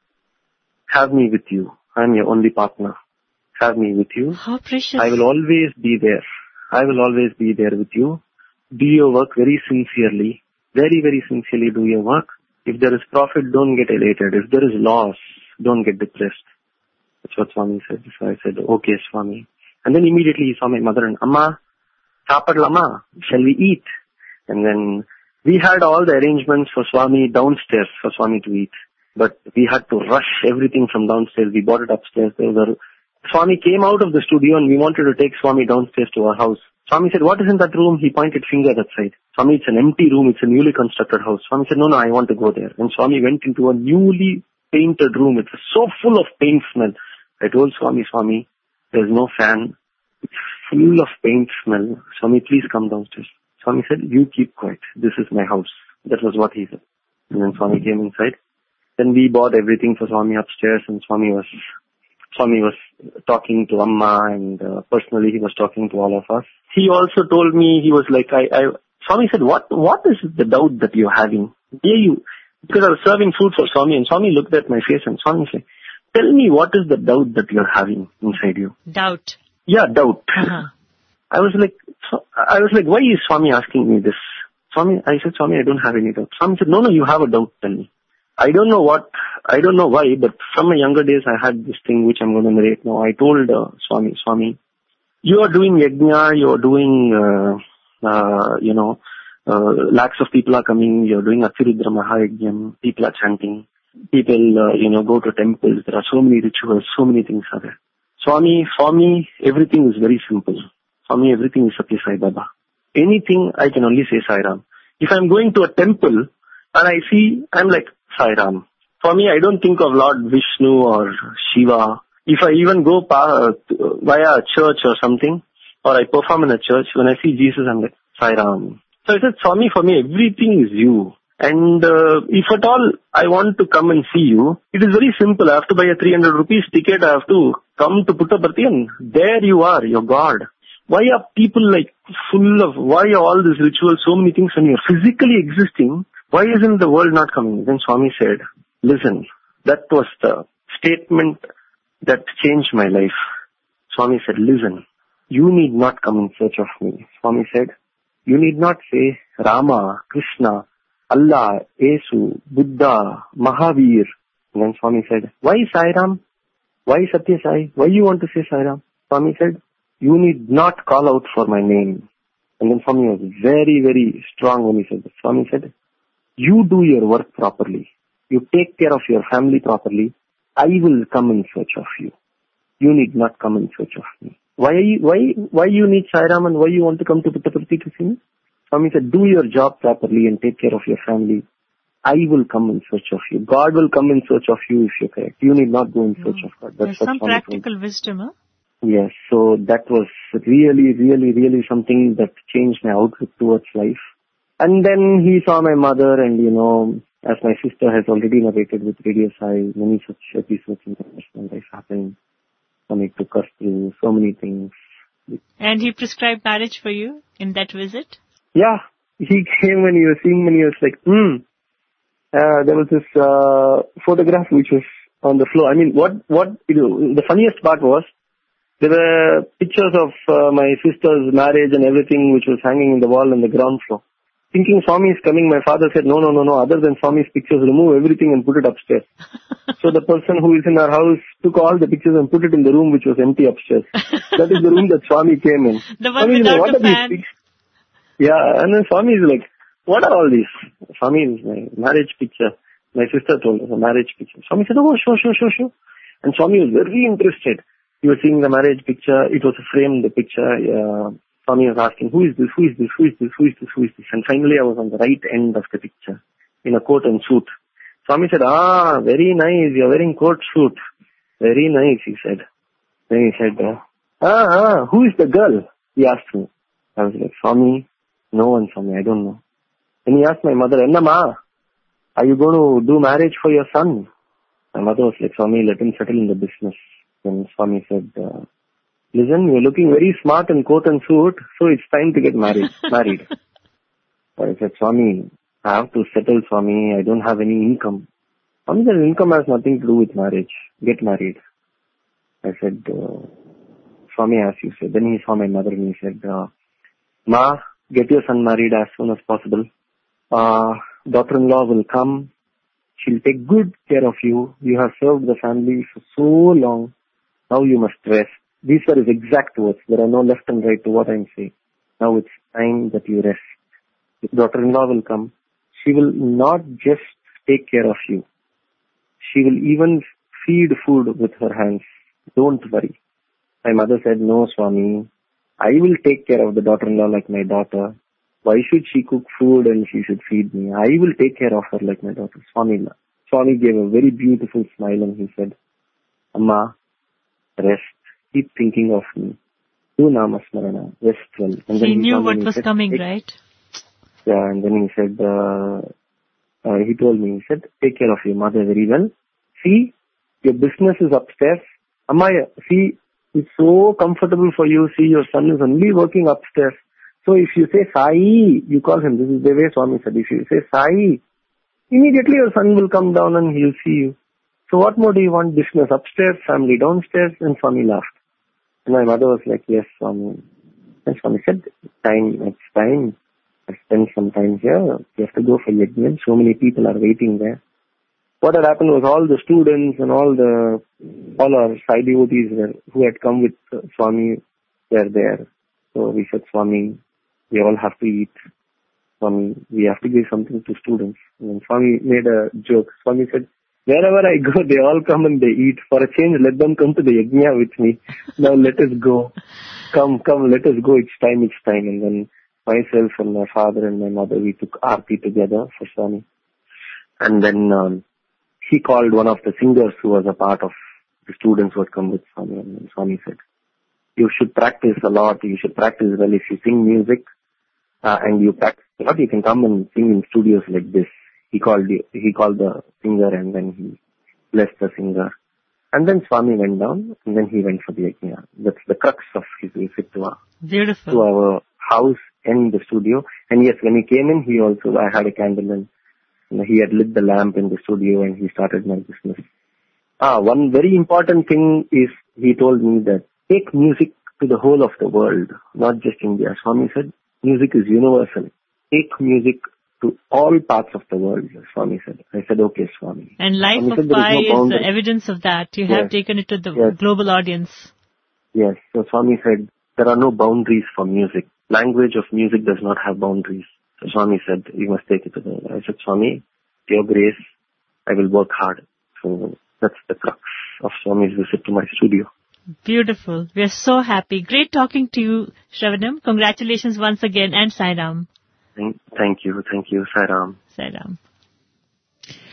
[SPEAKER 4] have me with you. I'm your only partner. Have me with you.
[SPEAKER 1] How precious.
[SPEAKER 4] I will always be there. I will always be there with you. Do your work very sincerely. Very, very sincerely do your work. If there is profit, don't get elated. If there is loss, don't get depressed. That's what Swami said. So I said, okay, Swami. And then immediately he saw my mother and, Amma, Sapadlama, shall we eat? And then we had all the arrangements for Swami downstairs for Swami to eat. But we had to rush everything from downstairs. We brought it upstairs. There was a, Swami came out of the studio and we wanted to take Swami downstairs to our house. Swami said, what is in that room? He pointed finger that side. Swami, it's an empty room. It's a newly constructed house. Swami said, no, no, I want to go there. And Swami went into a newly painted room. It was so full of paint smell. I told Swami, Swami, there's no fan. It's full of paint smell. Swami, please come downstairs. Swami said, you keep quiet. This is my house. That was what he said. And then Swami came inside. Then we bought everything for Swami upstairs, and Swami was Swami was talking to Amma, and uh, personally he was talking to all of us. He also told me, he was like, I, I Swami said, what, what is the doubt that you're having? Yeah, you, because I was serving food for Swami, and Swami looked at my face, and Swami said, tell me what is the doubt that you're having inside you?
[SPEAKER 1] Doubt.
[SPEAKER 4] Yeah, doubt.
[SPEAKER 1] Uh-huh.
[SPEAKER 4] I was like, I was like, why is Swami asking me this? Swami, I said, Swami, I don't have any doubt. Swami said, no, no, you have a doubt, tell me. I don't know what, I don't know why, but from my younger days I had this thing which I'm going to narrate now. I told uh, Swami, Swami, you are doing yajna, you are doing, uh, uh, you know, uh, lakhs of people are coming, you are doing Atirudra Mahayajnam, people are chanting, people, uh, you know, go to temples, there are so many rituals, so many things are there. Swami, for me, everything is very simple. For me, everything is Satya Sai Baba. Anything, I can only say Sai Ram. If I'm going to a temple and I see, I'm like, Sai Ram. For me, I don't think of Lord Vishnu or Shiva. If I even go pa- via a church or something, or I perform in a church, when I see Jesus, I'm like, Sai Ram. So I said, Swami, for me, everything is you. And uh, if at all I want to come and see you, it is very simple. I have to buy a three hundred rupees ticket. I have to come to Puttaparthi, and there you are, your God. Why are people like full of, why are all these rituals, so many things when you're physically existing? Why isn't the world not coming? Then Swami said, listen, that was the statement that changed my life. Swami said, listen, you need not come in search of me. Swami said, you need not say Rama, Krishna, Allah, Yesu, Buddha, Mahavir. And then Swami said, why Sai Ram? Why Satya Sai? Why you want to say Sai Ram? Swami said, you need not call out for my name. And then Swami was very, very strong when he said that. Swami said, you do your work properly. You take care of your family properly. I will come in search of you. You need not come in search of me. Why are you, why, why you need Sai Ram and why you want to come to Puttaparthi to see me? Swami said, do your job properly and take care of your family. I will come in search of you. God will come in search of you if you're correct. You need not go in search mm. of God. That's
[SPEAKER 1] There's some
[SPEAKER 4] Swami
[SPEAKER 1] practical
[SPEAKER 4] told.
[SPEAKER 1] wisdom, huh?
[SPEAKER 4] Yes, so that was really, really, really something that changed my outlook towards life. And then he saw my mother, and you know, as my sister has already narrated with Radio Sai, many such episodes in my personal life happened. Swami took us through so many things.
[SPEAKER 1] And he prescribed marriage for you in that visit?
[SPEAKER 4] Yeah, he came and he was seeing me and he was like, hmm. Uh, there was this uh, photograph which was on the floor. I mean, what, what, you know, the funniest part was, there were pictures of uh, my sister's marriage and everything which was hanging in the wall on the ground floor. Thinking Swami is coming, my father said, no, no, no, no, other than Swami's pictures, remove everything and put it upstairs. So the person who is in our house took all the pictures and put it in the room which was empty upstairs. That is the room that Swami came in.
[SPEAKER 1] The one
[SPEAKER 4] Swami
[SPEAKER 1] without
[SPEAKER 4] is like, what
[SPEAKER 1] the
[SPEAKER 4] are these
[SPEAKER 1] fan.
[SPEAKER 4] pics? Yeah, and then Swami is like, what are all these? Swami is my marriage picture. My sister told us a marriage picture. Swami said, oh, sure, sure, sure, sure. And Swami was very interested. He was seeing the marriage picture. It was a framed picture. Uh, Swami was asking, who is this, who is this, who is this, who is this, who is this? And finally I was on the right end of the picture in a coat and suit. Swami said, ah, very nice, you're wearing coat suit. Very nice, he said. Then he said, uh, ah, ah, who is the girl? He asked me. I was like, Swami, no one, Swami, I don't know. Then he asked my mother, Ennamma, are you going to do marriage for your son? My mother was like, Swami, let him settle in the business. Then Swami said, uh, listen, you're looking very smart in coat and suit, so it's time to get married. married. I said, Swami, I have to settle, Swami. I don't have any income. Swami said, income has nothing to do with marriage. Get married. I said, uh, Swami, as you said. Then he saw my mother and he said, uh, Ma, get your son married as soon as possible. Uh, daughter-in-law will come. She'll take good care of you. You have served the family for so long. Now you must rest. These are his exact words. There are no left and right to what I'm saying. Now it's time that you rest. If daughter-in-law will come, she will not just take care of you. She will even feed food with her hands. Don't worry. My mother said, no, Swami. I will take care of the daughter-in-law like my daughter. Why should she cook food and she should feed me? I will take care of her like my daughter. Swami, Swami gave a very beautiful smile and he said, Amma, rest. Keep thinking of me. Do Namasmarana. Rest well. And then
[SPEAKER 1] he knew what
[SPEAKER 4] he
[SPEAKER 1] was
[SPEAKER 4] said,
[SPEAKER 1] coming, right?
[SPEAKER 4] Yeah, and then he said, uh, uh, he told me, he said, take care of your mother very well. See, your business is upstairs. Amma, see, it's so comfortable for you. See, your son is only working upstairs. So if you say Sai, you call him. This is the way Swami said. If you say Sai, immediately your son will come down and he'll see you. So what more do you want? Business upstairs, family downstairs? And Swami laughed. And my mother was like, yes, Swami. And Swami said, time, it's time. I spend some time here. You have to go for yajna. So many people are waiting there. What had happened was all the students and all the, all our Sai devotees were, who had come with uh, Swami were there. So we said, Swami, we all have to eat. Swami, we have to give something to students. And then Swami made a joke. Swami said, wherever I go, they all come and they eat. For a change, let them come to the yajna with me. Now let us go. Come, come, let us go. It's time, it's time. And then myself and my father and my mother, we took aarti together for Swami. And then um, he called one of the singers who was a part of the students who had come with Swami. And then Swami said, you should practice a lot. You should practice well. If you sing music uh, and you practice a lot, you can come and sing in studios like this. He called the, he called the singer and then he blessed the singer. And then Swami went down and then he went for the yajna. That's the crux of his visit to our,
[SPEAKER 1] Beautiful.
[SPEAKER 4] to our house and the studio. And yes, when he came in, he also, I had a candle and you know, he had lit the lamp in the studio and he started my business. Ah, one very important thing is he told me that take music to the whole of the world, not just India. Swami said, music is universal. Take music to all parts of the world, Swami said. I said, okay, Swami.
[SPEAKER 1] And Life
[SPEAKER 4] Swami
[SPEAKER 1] of
[SPEAKER 4] said,
[SPEAKER 1] Pi
[SPEAKER 4] no
[SPEAKER 1] is the evidence of that. You
[SPEAKER 4] yes.
[SPEAKER 1] have taken it to the
[SPEAKER 4] yes.
[SPEAKER 1] global audience.
[SPEAKER 4] Yes. So Swami said, there are no boundaries for music. Language of music does not have boundaries. So Swami said, you must take it to the world. I said, Swami, your grace, I will work hard. So that's the crux of Swami's visit to my studio.
[SPEAKER 1] Beautiful. We are so happy. Great talking to you, Shravanam. Congratulations once again and Sai Ram.
[SPEAKER 4] Thank, thank you. Thank you, Sai Ram.
[SPEAKER 1] Sai Ram.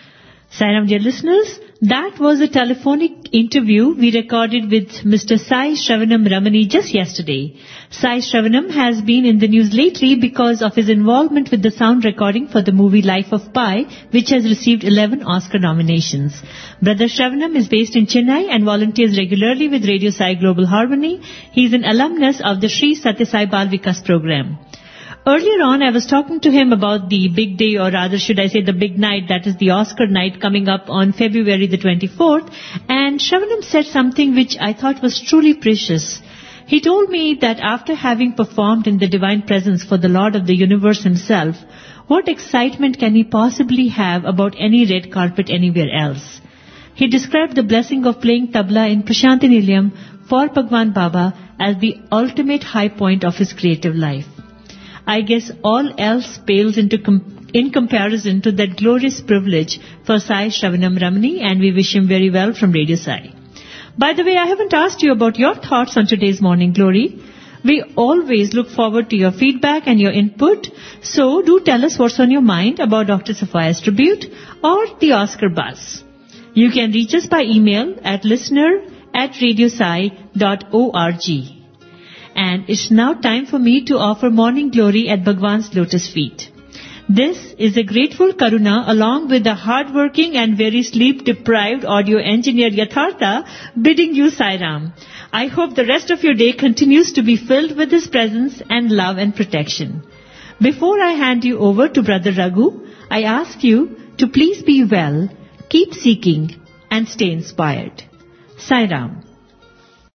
[SPEAKER 1] Sairam, dear listeners, that was a telephonic interview we recorded with Mister Sai Shravanam Ramani just yesterday. Sai Shravanam has been in the news lately because of his involvement with the sound recording for the movie Life of Pi, which has received eleven Oscar nominations. Brother Shravanam is based in Chennai and volunteers regularly with Radio Sai Global Harmony. He is an alumnus of the Sri Satya Sai Bal Vikas program. Earlier on, I was talking to him about the big day, or rather should I say the big night, that is the Oscar night coming up on February the twenty-fourth, and Shravanam said something which I thought was truly precious. He told me that after having performed in the divine presence for the Lord of the universe himself, what excitement can he possibly have about any red carpet anywhere else? He described the blessing of playing tabla in Prashanti Nilayam for Bhagwan Baba as the ultimate high point of his creative life. I guess all else pales into com- in comparison to that glorious privilege for Sai Shravanam Ramani, and we wish him very well from Radio Sai. By the way, I haven't asked you about your thoughts on today's Morning Glory. We always look forward to your feedback and your input, so do tell us what's on your mind about Doctor Sapphires Tribute or the Oscar buzz. You can reach us by email at listener at radiosai dot org. And it's now time for me to offer Morning Glory at Bhagwan's lotus feet. This is a grateful Karuna along with the hard-working and very sleep-deprived audio engineer Yathartha bidding you Sairam. I hope the rest of your day continues to be filled with His presence and love and protection. Before I hand you over to Brother Raghu, I ask you to please be well, keep seeking and stay inspired. Sairam.